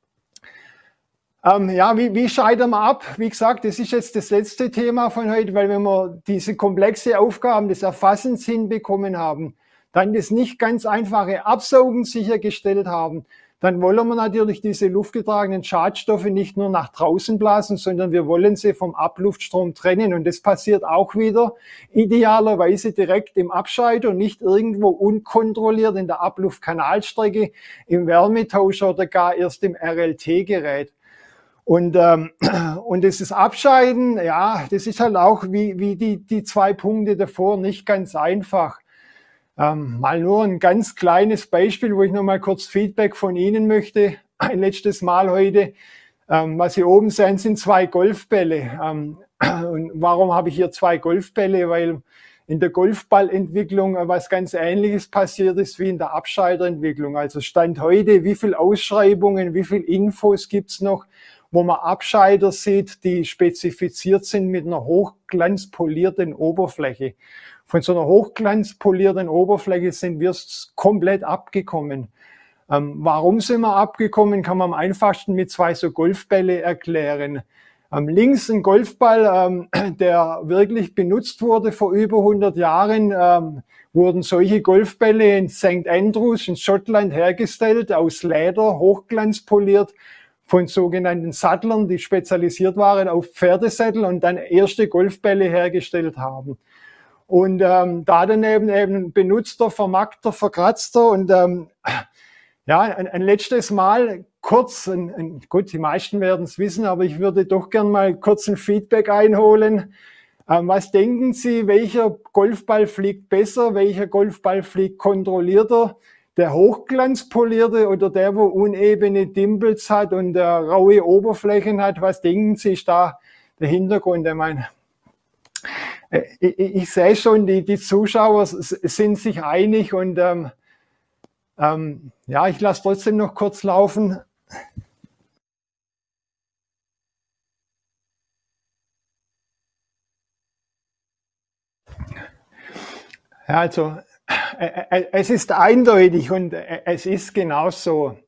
Wie scheitern wir ab? Wie gesagt, das ist jetzt das letzte Thema von heute, weil wenn wir diese komplexe Aufgaben des Erfassens hinbekommen haben, dann das nicht ganz einfache Absaugen sichergestellt haben, dann wollen wir natürlich diese luftgetragenen Schadstoffe nicht nur nach draußen blasen, sondern wir wollen sie vom Abluftstrom trennen. Und das passiert auch wieder idealerweise direkt im Abscheider und nicht irgendwo unkontrolliert in der Abluftkanalstrecke, im Wärmetauscher oder gar erst im RLT-Gerät. Und das Abscheiden, ja, das ist halt auch wie die 2 Punkte davor nicht ganz einfach. Mal nur ein ganz kleines Beispiel, wo ich noch mal kurz Feedback von Ihnen möchte. Ein letztes Mal heute. Was Sie oben sehen, sind 2 Golfbälle. Und warum habe ich hier 2 Golfbälle? Weil in der Golfballentwicklung was ganz Ähnliches passiert ist wie in der Abscheiderentwicklung. Also Stand heute, wie viel Ausschreibungen, wie viel Infos gibt's noch, wo man Abscheider sieht, die spezifiziert sind mit einer hochglanzpolierten Oberfläche. Von so einer hochglanzpolierten Oberfläche sind wir komplett abgekommen. Warum sind wir abgekommen, kann man am einfachsten mit 2 so Golfbälle erklären. Links ein Golfball, der wirklich benutzt wurde vor über 100 Jahren, wurden solche Golfbälle in St. Andrews in Schottland hergestellt, aus Leder, hochglanzpoliert, von sogenannten Sattlern, die spezialisiert waren auf Pferdesättel und dann erste Golfbälle hergestellt haben. Und da daneben eben benutzter, vermarkter, verkratzter und ein letztes Mal kurz, gut, die meisten werden es wissen, aber ich würde doch gern mal kurz ein Feedback einholen. Was denken Sie, welcher Golfball fliegt besser, welcher Golfball fliegt kontrollierter? Der hochglanzpolierte oder der, wo unebene Dimples hat und raue Oberflächen hat? Was denken Sie, ist da der Hintergrund? Ich meine, ich sehe schon, die Zuschauer sind sich einig und ich lasse trotzdem noch kurz laufen. Ja, also es ist eindeutig und es ist genauso.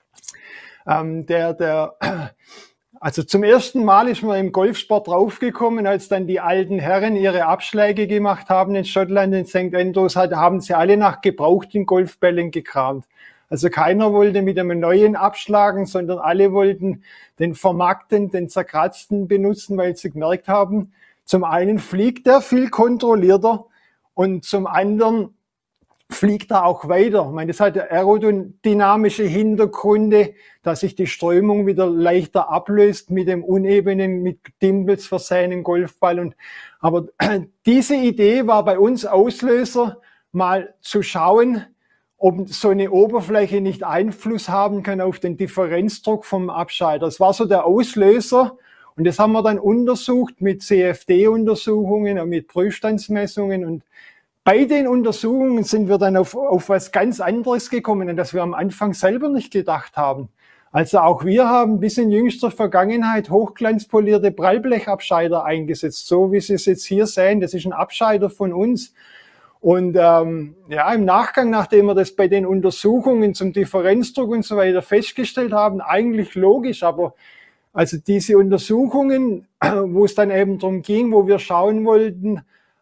Also zum ersten Mal ist man im Golfsport draufgekommen, als dann die alten Herren ihre Abschläge gemacht haben in Schottland, in St. Andrews, haben sie alle nach gebrauchten Golfbällen gekramt. Also keiner wollte mit einem neuen abschlagen, sondern alle wollten den vermarkten, den zerkratzten benutzen, weil sie gemerkt haben, zum einen fliegt der viel kontrollierter und zum anderen fliegt er auch weiter. Ich meine, das hat aerodynamische Hintergründe, dass sich die Strömung wieder leichter ablöst mit dem unebenen, mit Dimples versehenen Golfball. Aber diese Idee war bei uns Auslöser, mal zu schauen, ob so eine Oberfläche nicht Einfluss haben kann auf den Differenzdruck vom Abscheider. Das war so der Auslöser. Und das haben wir dann untersucht mit CFD-Untersuchungen und mit Prüfstandsmessungen. Und bei den Untersuchungen sind wir dann auf was ganz anderes gekommen, das wir am Anfang selber nicht gedacht haben. Also auch wir haben bis in jüngster Vergangenheit hochglanzpolierte Prallblechabscheider eingesetzt, so wie Sie es jetzt hier sehen. Das ist ein Abscheider von uns. Und im Nachgang, nachdem wir das bei den Untersuchungen zum Differenzdruck und so weiter festgestellt haben, eigentlich logisch, aber also diese Untersuchungen, wo es dann eben darum ging, wo wir schauen wollten,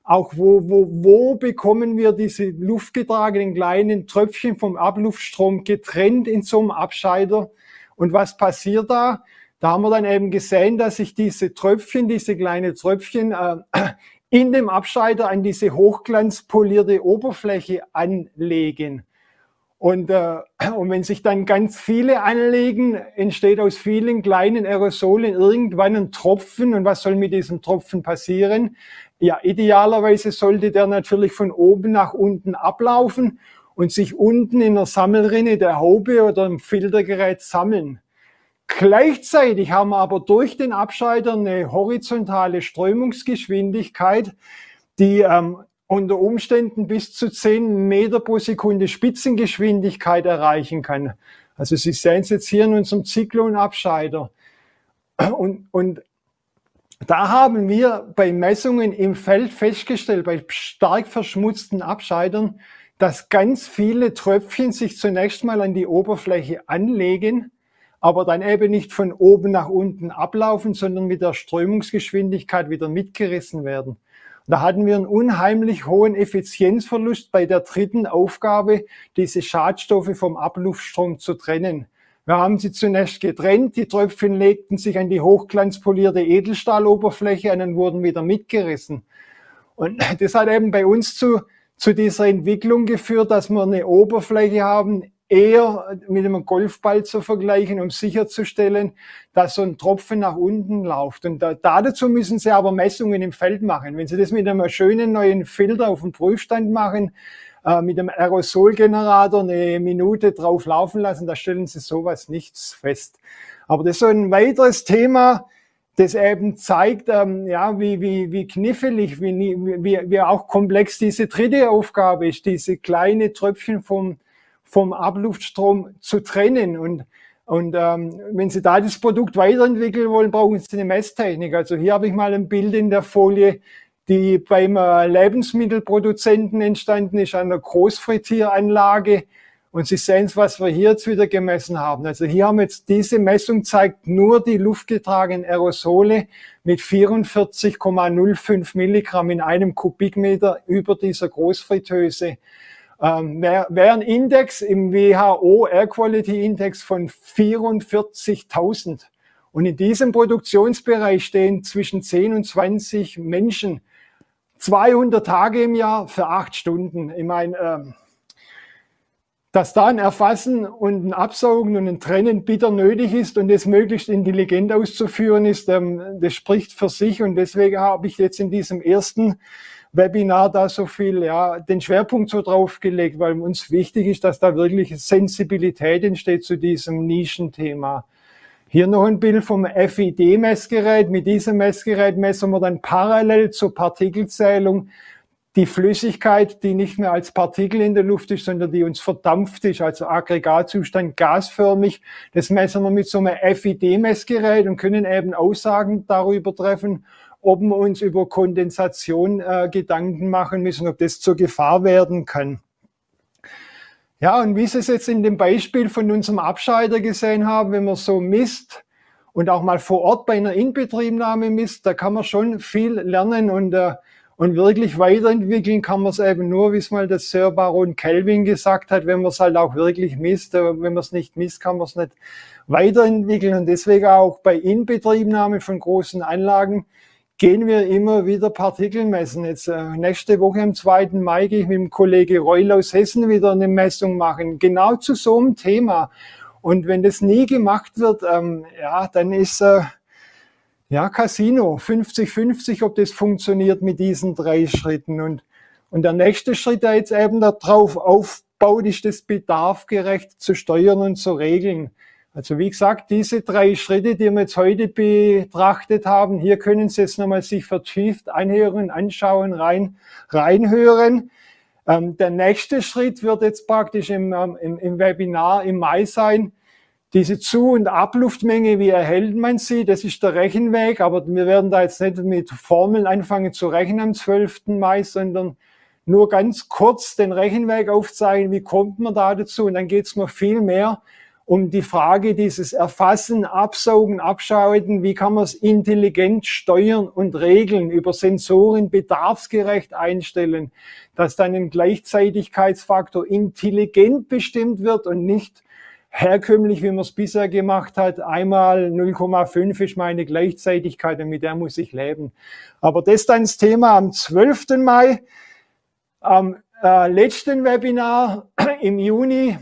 Auch wo bekommen wir diese luftgetragenen kleinen Tröpfchen vom Abluftstrom getrennt in so einem Abscheider? Und was passiert da? Da haben wir dann eben gesehen, dass sich diese Tröpfchen, diese kleinen Tröpfchen in dem Abscheider an diese hochglanzpolierte Oberfläche anlegen. Und wenn sich dann ganz viele anlegen, entsteht aus vielen kleinen Aerosolen irgendwann ein Tropfen. Und was soll mit diesem Tropfen passieren? Ja, idealerweise sollte der natürlich von oben nach unten ablaufen und sich unten in der Sammelrinne der Haube oder im Filtergerät sammeln. Gleichzeitig haben wir aber durch den Abscheider eine horizontale Strömungsgeschwindigkeit, die unter Umständen bis zu 10 Meter pro Sekunde Spitzengeschwindigkeit erreichen kann. Also Sie sehen es jetzt hier in unserem Zyklonabscheider. Und da haben wir bei Messungen im Feld festgestellt, bei stark verschmutzten Abscheidern, dass ganz viele Tröpfchen sich zunächst mal an die Oberfläche anlegen, aber dann eben nicht von oben nach unten ablaufen, sondern mit der Strömungsgeschwindigkeit wieder mitgerissen werden. Und da hatten wir einen unheimlich hohen Effizienzverlust bei der dritten Aufgabe, diese Schadstoffe vom Abluftstrom zu trennen. Wir haben sie zunächst getrennt, die Tröpfchen legten sich an die hochglanzpolierte Edelstahloberfläche an und wurden wieder mitgerissen. Und das hat eben bei uns zu dieser Entwicklung geführt, dass wir eine Oberfläche haben, eher mit einem Golfball zu vergleichen, um sicherzustellen, dass so ein Tropfen nach unten läuft. Und dazu müssen Sie aber Messungen im Feld machen. Wenn Sie das mit einem schönen neuen Filter auf dem Prüfstand machen, mit einem Aerosolgenerator eine Minute drauf laufen lassen, da stellen Sie sowas nichts fest. Aber das ist so ein weiteres Thema, das eben zeigt, wie knifflig, wie auch komplex diese dritte Aufgabe ist, diese kleine Tröpfchen vom Abluftstrom zu trennen. Und wenn Sie da das Produkt weiterentwickeln wollen, brauchen Sie eine Messtechnik. Also hier habe ich mal ein Bild in der Folie, die beim Lebensmittelproduzenten entstanden ist, an einer Großfrittieranlage. Und Sie sehen es, was wir hier jetzt wieder gemessen haben. Also hier haben wir jetzt, diese Messung zeigt nur die luftgetragenen Aerosole mit 44,05 Milligramm in einem Kubikmeter über dieser Großfritteuse. Wäre ein Index im WHO Air Quality Index von 44.000. Und in diesem Produktionsbereich stehen zwischen 10 und 20 Menschen 200 Tage im Jahr für 8 Stunden. Ich meine, dass da ein Erfassen und ein Absaugen und ein Trennen bitter nötig ist und das möglichst intelligent auszuführen ist, das spricht für sich. Und deswegen habe ich jetzt in diesem ersten Webinar da so viel, den Schwerpunkt so drauf gelegt, weil uns wichtig ist, dass da wirklich Sensibilität entsteht zu diesem Nischenthema. Hier noch ein Bild vom FID-Messgerät. Mit diesem Messgerät messen wir dann parallel zur Partikelzählung die Flüssigkeit, die nicht mehr als Partikel in der Luft ist, sondern die uns verdampft ist, also Aggregatzustand gasförmig. Das messen wir mit so einem FID-Messgerät und können eben Aussagen darüber treffen, ob wir uns über Kondensation Gedanken machen müssen, ob das zur Gefahr werden kann. Ja, und wie Sie es jetzt in dem Beispiel von unserem Abscheider gesehen haben, wenn man so misst und auch mal vor Ort bei einer Inbetriebnahme misst, da kann man schon viel lernen und wirklich weiterentwickeln kann man es eben nur, wie es mal der Sir Baron Kelvin gesagt hat, wenn man es halt auch wirklich misst. Wenn man es nicht misst, kann man es nicht weiterentwickeln. Und deswegen auch bei Inbetriebnahme von großen Anlagen gehen wir immer wieder Partikel messen. Jetzt nächste Woche am 2. Mai gehe ich mit dem Kollege Reul aus Hessen wieder eine Messung machen, genau zu so einem Thema. Und wenn das nie gemacht wird, dann ist Casino, 50-50, ob das funktioniert mit diesen 3 Schritten. Und der nächste Schritt, der jetzt eben darauf aufbaut, ist das bedarfgerecht zu steuern und zu regeln. Also wie gesagt, diese 3 Schritte, die wir jetzt heute betrachtet haben, hier können Sie jetzt nochmal sich vertieft anhören, anschauen, reinhören. Der nächste Schritt wird jetzt praktisch im Webinar im Mai sein. Diese Zu- und Abluftmenge, wie erhält man sie? Das ist der Rechenweg, aber wir werden da jetzt nicht mit Formeln anfangen zu rechnen am 12. Mai, sondern nur ganz kurz den Rechenweg aufzeigen, wie kommt man da dazu? Und dann geht es noch viel mehr um die Frage dieses Erfassen, Absaugen, Abschalten, wie kann man es intelligent steuern und regeln, über Sensoren bedarfsgerecht einstellen, dass dann ein Gleichzeitigkeitsfaktor intelligent bestimmt wird und nicht herkömmlich, wie man es bisher gemacht hat. Einmal 0,5 ist meine Gleichzeitigkeit und mit der muss ich leben. Aber das dann das Thema am 12. Mai, am letzten Webinar im Juni,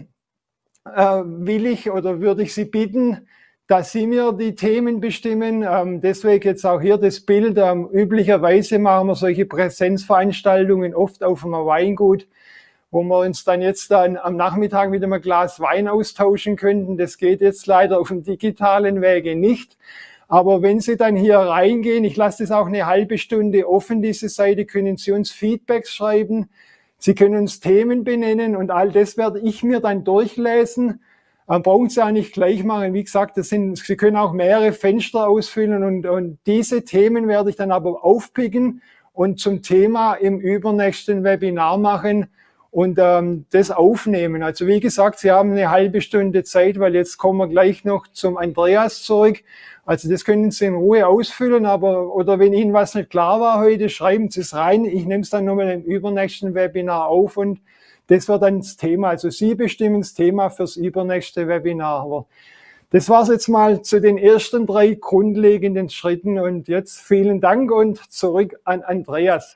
würde ich Sie bitten, dass Sie mir die Themen bestimmen. Deswegen jetzt auch hier das Bild. Üblicherweise machen wir solche Präsenzveranstaltungen oft auf einem Weingut, wo wir uns dann jetzt am Nachmittag mit einem Glas Wein austauschen könnten. Das geht jetzt leider auf dem digitalen Wege nicht. Aber wenn Sie dann hier reingehen, ich lasse das auch eine halbe Stunde offen, diese Seite, können Sie uns Feedbacks schreiben. Sie können uns Themen benennen und all das werde ich mir dann durchlesen. Brauchen Sie auch nicht gleich machen. Wie gesagt, Sie können auch mehrere Fenster ausfüllen und diese Themen werde ich dann aber aufpicken und zum Thema im übernächsten Webinar machen und das aufnehmen. Also wie gesagt, Sie haben eine halbe Stunde Zeit, weil jetzt kommen wir gleich noch zum Andreas zurück. Also das können Sie in Ruhe ausfüllen, oder wenn Ihnen was nicht klar war heute, schreiben Sie es rein. Ich nehme es dann nochmal im übernächsten Webinar auf und das wird dann das Thema. Also Sie bestimmen das Thema fürs übernächste Webinar. Aber das war's jetzt mal zu den ersten 3 grundlegenden Schritten und jetzt vielen Dank und zurück an Andreas.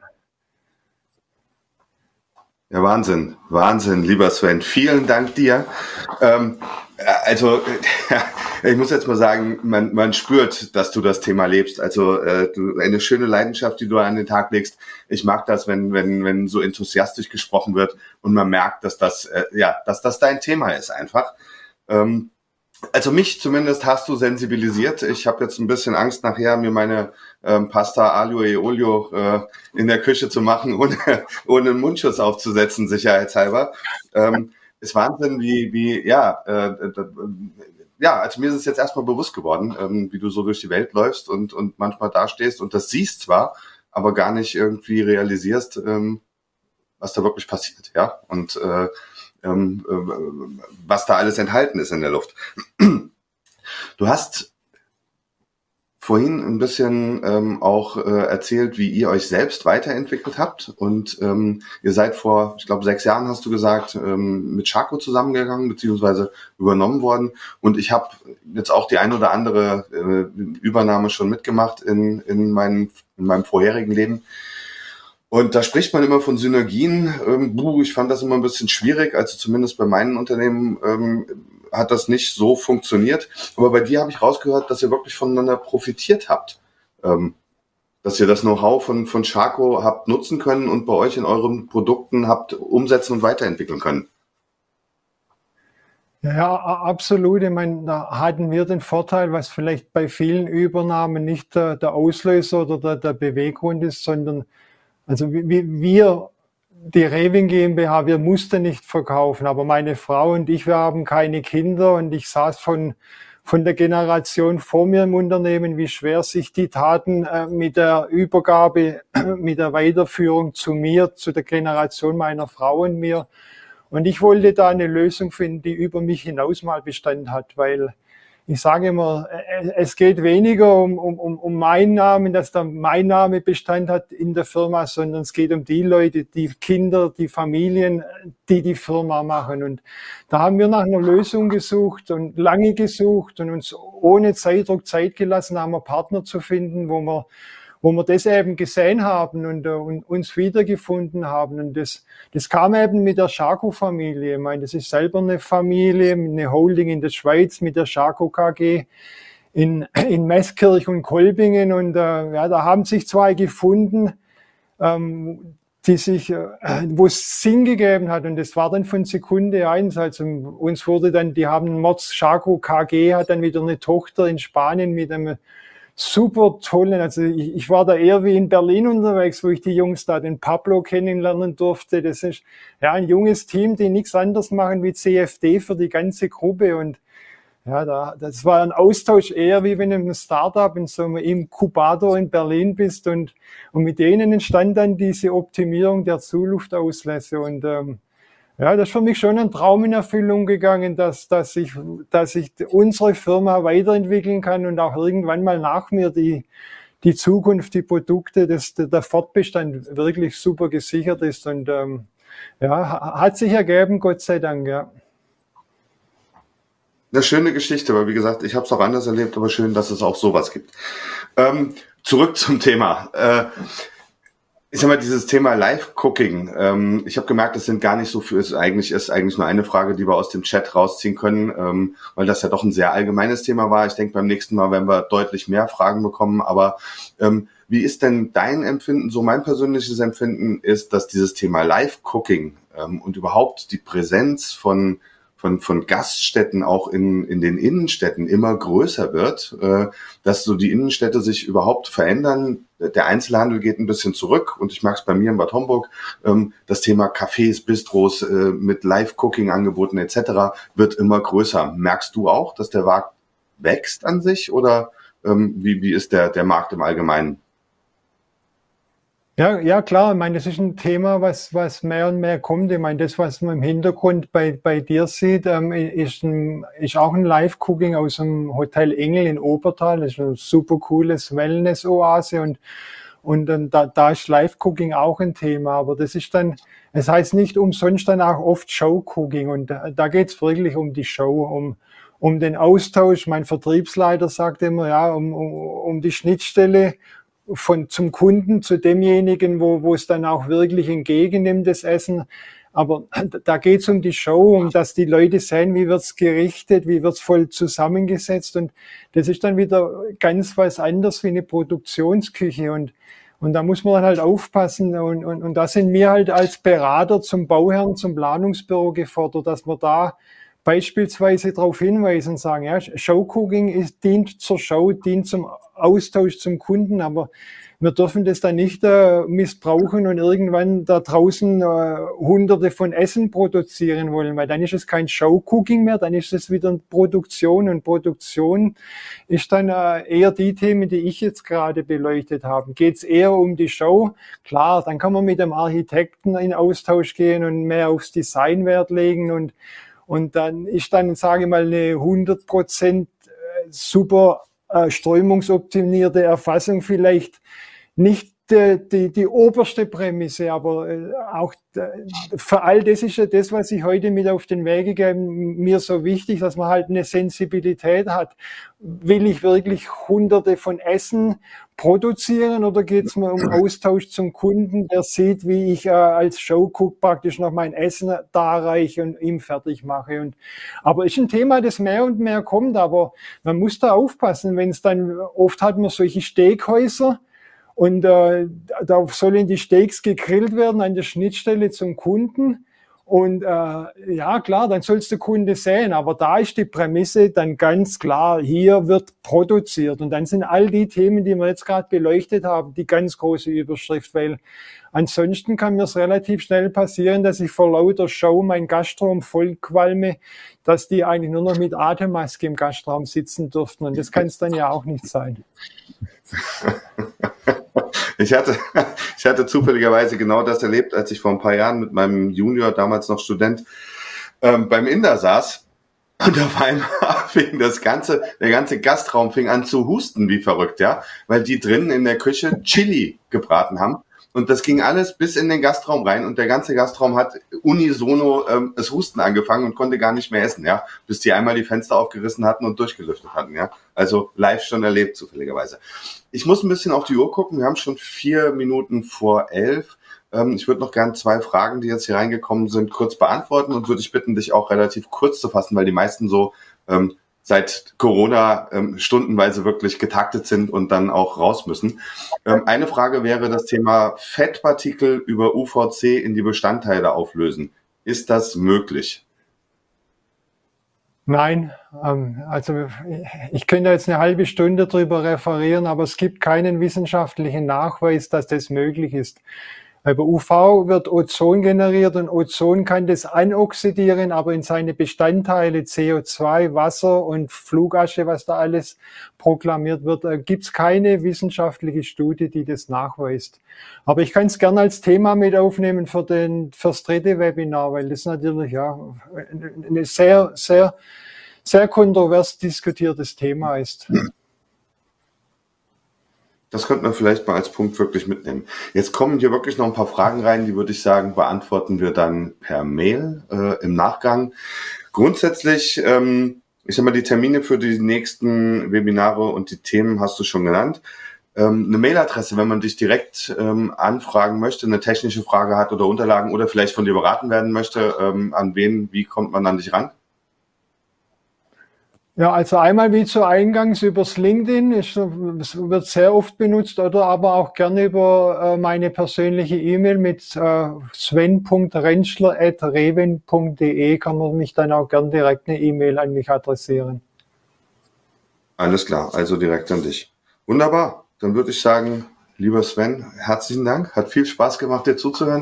Ja, Wahnsinn, Wahnsinn, lieber Sven. Vielen Dank dir. Also, ich muss jetzt mal sagen, man spürt, dass du das Thema lebst. Also, eine schöne Leidenschaft, die du an den Tag legst. Ich mag das, wenn so enthusiastisch gesprochen wird und man merkt, dass das dein Thema ist einfach. Also mich zumindest hast du sensibilisiert. Ich habe jetzt ein bisschen Angst, nachher mir meine Pasta Aglio e Olio in der Küche zu machen, ohne einen Mundschutz aufzusetzen, sicherheitshalber. Ist Wahnsinn, also mir ist es jetzt erstmal bewusst geworden, wie du so durch die Welt läufst und manchmal dastehst und das siehst zwar, aber gar nicht irgendwie realisierst, was da wirklich passiert, ja, und was da alles enthalten ist in der Luft. Du hast vorhin ein bisschen auch erzählt, wie ihr euch selbst weiterentwickelt habt und ihr seid vor, ich glaube 6 Jahren hast du gesagt, mit Charco zusammengegangen beziehungsweise übernommen worden und ich habe jetzt auch die ein oder andere Übernahme schon mitgemacht in meinem vorherigen Leben. Und da spricht man immer von Synergien. Ich fand das immer ein bisschen schwierig, also zumindest bei meinen Unternehmen hat das nicht so funktioniert. Aber bei dir habe ich rausgehört, dass ihr wirklich voneinander profitiert habt. Dass ihr das Know-how von Charco habt nutzen können und bei euch in euren Produkten habt umsetzen und weiterentwickeln können. Ja, absolut. Ich meine, da hatten wir den Vorteil, was vielleicht bei vielen Übernahmen nicht der Auslöser oder der Beweggrund ist, sondern also wir, die Reving GmbH, wir mussten nicht verkaufen, aber meine Frau und ich, wir haben keine Kinder und ich saß von der Generation vor mir im Unternehmen, wie schwer sich die taten mit der Übergabe, mit der Weiterführung zu mir, zu der Generation meiner Frau und mir. Und ich wollte da eine Lösung finden, die über mich hinaus mal Bestand hat, weil ich sage immer, es geht weniger um meinen Namen, dass da mein Name Bestand hat in der Firma, sondern es geht um die Leute, die Kinder, die Familien, die Firma machen. Und da haben wir nach einer Lösung gesucht und lange gesucht und uns ohne Zeitdruck Zeit gelassen, haben wir Partner zu finden, wo wir das eben gesehen haben und uns wiedergefunden haben. Und das kam eben mit der Charco-Familie. Ich meine, das ist selber eine Familie, eine Holding in der Schweiz mit der Charco KG in Meßkirch und Kolbingen. Und da haben sich 2 gefunden, wo es Sinn gegeben hat. Und das war dann von Sekunde 1. Also uns wurde dann, Charco KG hat dann wieder eine Tochter in Spanien mit einem super tollen, also ich war da eher wie in Berlin unterwegs, wo ich die Jungs da, den Pablo kennenlernen durfte. Das ist ja ein junges Team, die nichts anderes machen wie CFD für die ganze Gruppe und ja, das war ein Austausch eher wie wenn du im Startup in so einem Inkubator in Berlin bist und mit denen entstand dann diese Optimierung der Zuluftauslässe und Ja, das ist für mich schon ein Traum in Erfüllung gegangen, dass ich unsere Firma weiterentwickeln kann und auch irgendwann mal nach mir die Zukunft, die Produkte, der Fortbestand wirklich super gesichert ist. Und ja, hat sich ergeben, Gott sei Dank, ja. Eine schöne Geschichte, weil wie gesagt, ich habe es auch anders erlebt, aber schön, dass es auch sowas gibt. Zurück zum Thema. Ich sag mal, dieses Thema Live-Cooking. Ich habe gemerkt, das sind gar nicht so viel. Ist eigentlich nur eine Frage, die wir aus dem Chat rausziehen können, weil das ja doch ein sehr allgemeines Thema war. Ich denke, beim nächsten Mal werden wir deutlich mehr Fragen bekommen. Aber wie ist denn dein Empfinden? So mein persönliches Empfinden ist, dass dieses Thema Live-Cooking und überhaupt die Präsenz von Gaststätten auch in den Innenstädten immer größer wird, dass so die Innenstädte sich überhaupt verändern. Der Einzelhandel geht ein bisschen zurück und ich merke es bei mir in Bad Homburg, das Thema Cafés, Bistros mit Live-Cooking-Angeboten etc. wird immer größer. Merkst du auch, dass der Markt wächst an sich oder wie ist der Markt im Allgemeinen? Ja, klar. Ich meine, das ist ein Thema, was mehr und mehr kommt. Ich meine, das, was man im Hintergrund bei dir sieht, ist auch ein Live-Cooking aus dem Hotel Engel in Obertal. Das ist ein super cooles Wellness-Oase und da ist Live-Cooking auch ein Thema. Aber das ist dann, es heißt nicht umsonst dann auch oft Show-Cooking. Und da geht's wirklich um die Show, um den Austausch. Mein Vertriebsleiter sagt immer, ja, um die Schnittstelle zum Kunden, zu demjenigen, wo es dann auch wirklich entgegennimmt, das Essen. Aber da geht es um die Show, um dass die Leute sehen, wie wird's gerichtet, wie wird's voll zusammengesetzt. Und das ist dann wieder ganz was anderes wie eine Produktionsküche. Und da muss man dann halt aufpassen. Und da sind wir halt als Berater zum Bauherrn, zum Planungsbüro gefordert, dass wir da beispielsweise darauf hinweisen und sagen, ja, Showcooking dient zur Show, dient zum Austausch zum Kunden, aber wir dürfen das dann nicht missbrauchen und irgendwann da draußen hunderte von Essen produzieren wollen, weil dann ist es kein Showcooking mehr, dann ist es wieder Produktion und Produktion ist dann eher die Themen, die ich jetzt gerade beleuchtet habe. Geht es eher um die Show? Klar, dann kann man mit dem Architekten in Austausch gehen und mehr aufs Design Wert legen und dann ist dann, sage ich mal, eine 100% super strömungsoptimierte Erfassung vielleicht nicht die oberste Prämisse, aber auch für all das ist ja das, was ich heute mit auf den Weg gegeben, mir so wichtig, dass man halt eine Sensibilität hat. Will ich wirklich hunderte von Essen produzieren oder geht es mir um Austausch zum Kunden, der sieht, wie ich als Showcook praktisch noch mein Essen darreiche und ihm fertig mache. Aber ist ein Thema, das mehr und mehr kommt, aber man muss da aufpassen, wenn es dann, oft hat man solche Steakhäuser, und da sollen die Steaks gegrillt werden an der Schnittstelle zum Kunden. Und ja, klar, dann soll's der Kunde sehen. Aber da ist die Prämisse dann ganz klar, hier wird produziert. Und dann sind all die Themen, die wir jetzt gerade beleuchtet haben, die ganz große Überschrift. Weil ansonsten kann mir es relativ schnell passieren, dass ich vor lauter Show mein Gastraum voll qualme, dass die eigentlich nur noch mit Atemmaske im Gastraum sitzen dürften. Und das kann es dann ja auch nicht sein. Ich hatte zufälligerweise genau das erlebt, als ich vor ein paar Jahren mit meinem Junior, damals noch Student, beim Inder saß. Und auf einmal fing der ganze Gastraum fing an zu husten wie verrückt, ja, weil die drinnen in der Küche Chili gebraten haben. Und das ging alles bis in den Gastraum rein und der ganze Gastraum hat unisono das Husten angefangen und konnte gar nicht mehr essen, ja, bis die einmal die Fenster aufgerissen hatten und durchgelüftet hatten, ja. Also live schon erlebt, zufälligerweise. Ich muss ein bisschen auf die Uhr gucken, wir haben schon 4 Minuten vor 11. Ich würde noch gerne 2 Fragen, die jetzt hier reingekommen sind, kurz beantworten und würde ich bitten, dich auch relativ kurz zu fassen, weil die meisten so seit Corona stundenweise wirklich getaktet sind und dann auch raus müssen. Eine Frage wäre das Thema Fettpartikel über UVC in die Bestandteile auflösen. Ist das möglich? Nein, also ich könnte jetzt eine halbe Stunde drüber referieren, aber es gibt keinen wissenschaftlichen Nachweis, dass das möglich ist. Weil bei UV wird Ozon generiert und Ozon kann das anoxidieren, aber in seine Bestandteile CO2, Wasser und Flugasche, was da alles proklamiert wird, gibt es keine wissenschaftliche Studie, die das nachweist. Aber ich kann es gerne als Thema mit aufnehmen fürs dritte Webinar, weil das natürlich ja ein sehr kontrovers diskutiertes Thema ist. Das könnte man vielleicht mal als Punkt wirklich mitnehmen. Jetzt kommen hier wirklich noch ein paar Fragen rein, die würde ich sagen, beantworten wir dann per Mail im Nachgang. Grundsätzlich, ich sag mal, die Termine für die nächsten Webinare und die Themen hast du schon genannt. Eine Mailadresse, wenn man dich direkt anfragen möchte, eine technische Frage hat oder Unterlagen oder vielleicht von dir beraten werden möchte, an wen, wie kommt man an dich ran? Ja, also einmal wie zu Eingangs übers LinkedIn, es wird sehr oft benutzt, oder aber auch gerne über meine persönliche E-Mail mit sven.rentschler@reven.de kann man mich dann auch gern direkt eine E-Mail an mich adressieren. Alles klar, also direkt an dich. Wunderbar, dann würde ich sagen, lieber Sven, herzlichen Dank, hat viel Spaß gemacht, dir zuzuhören.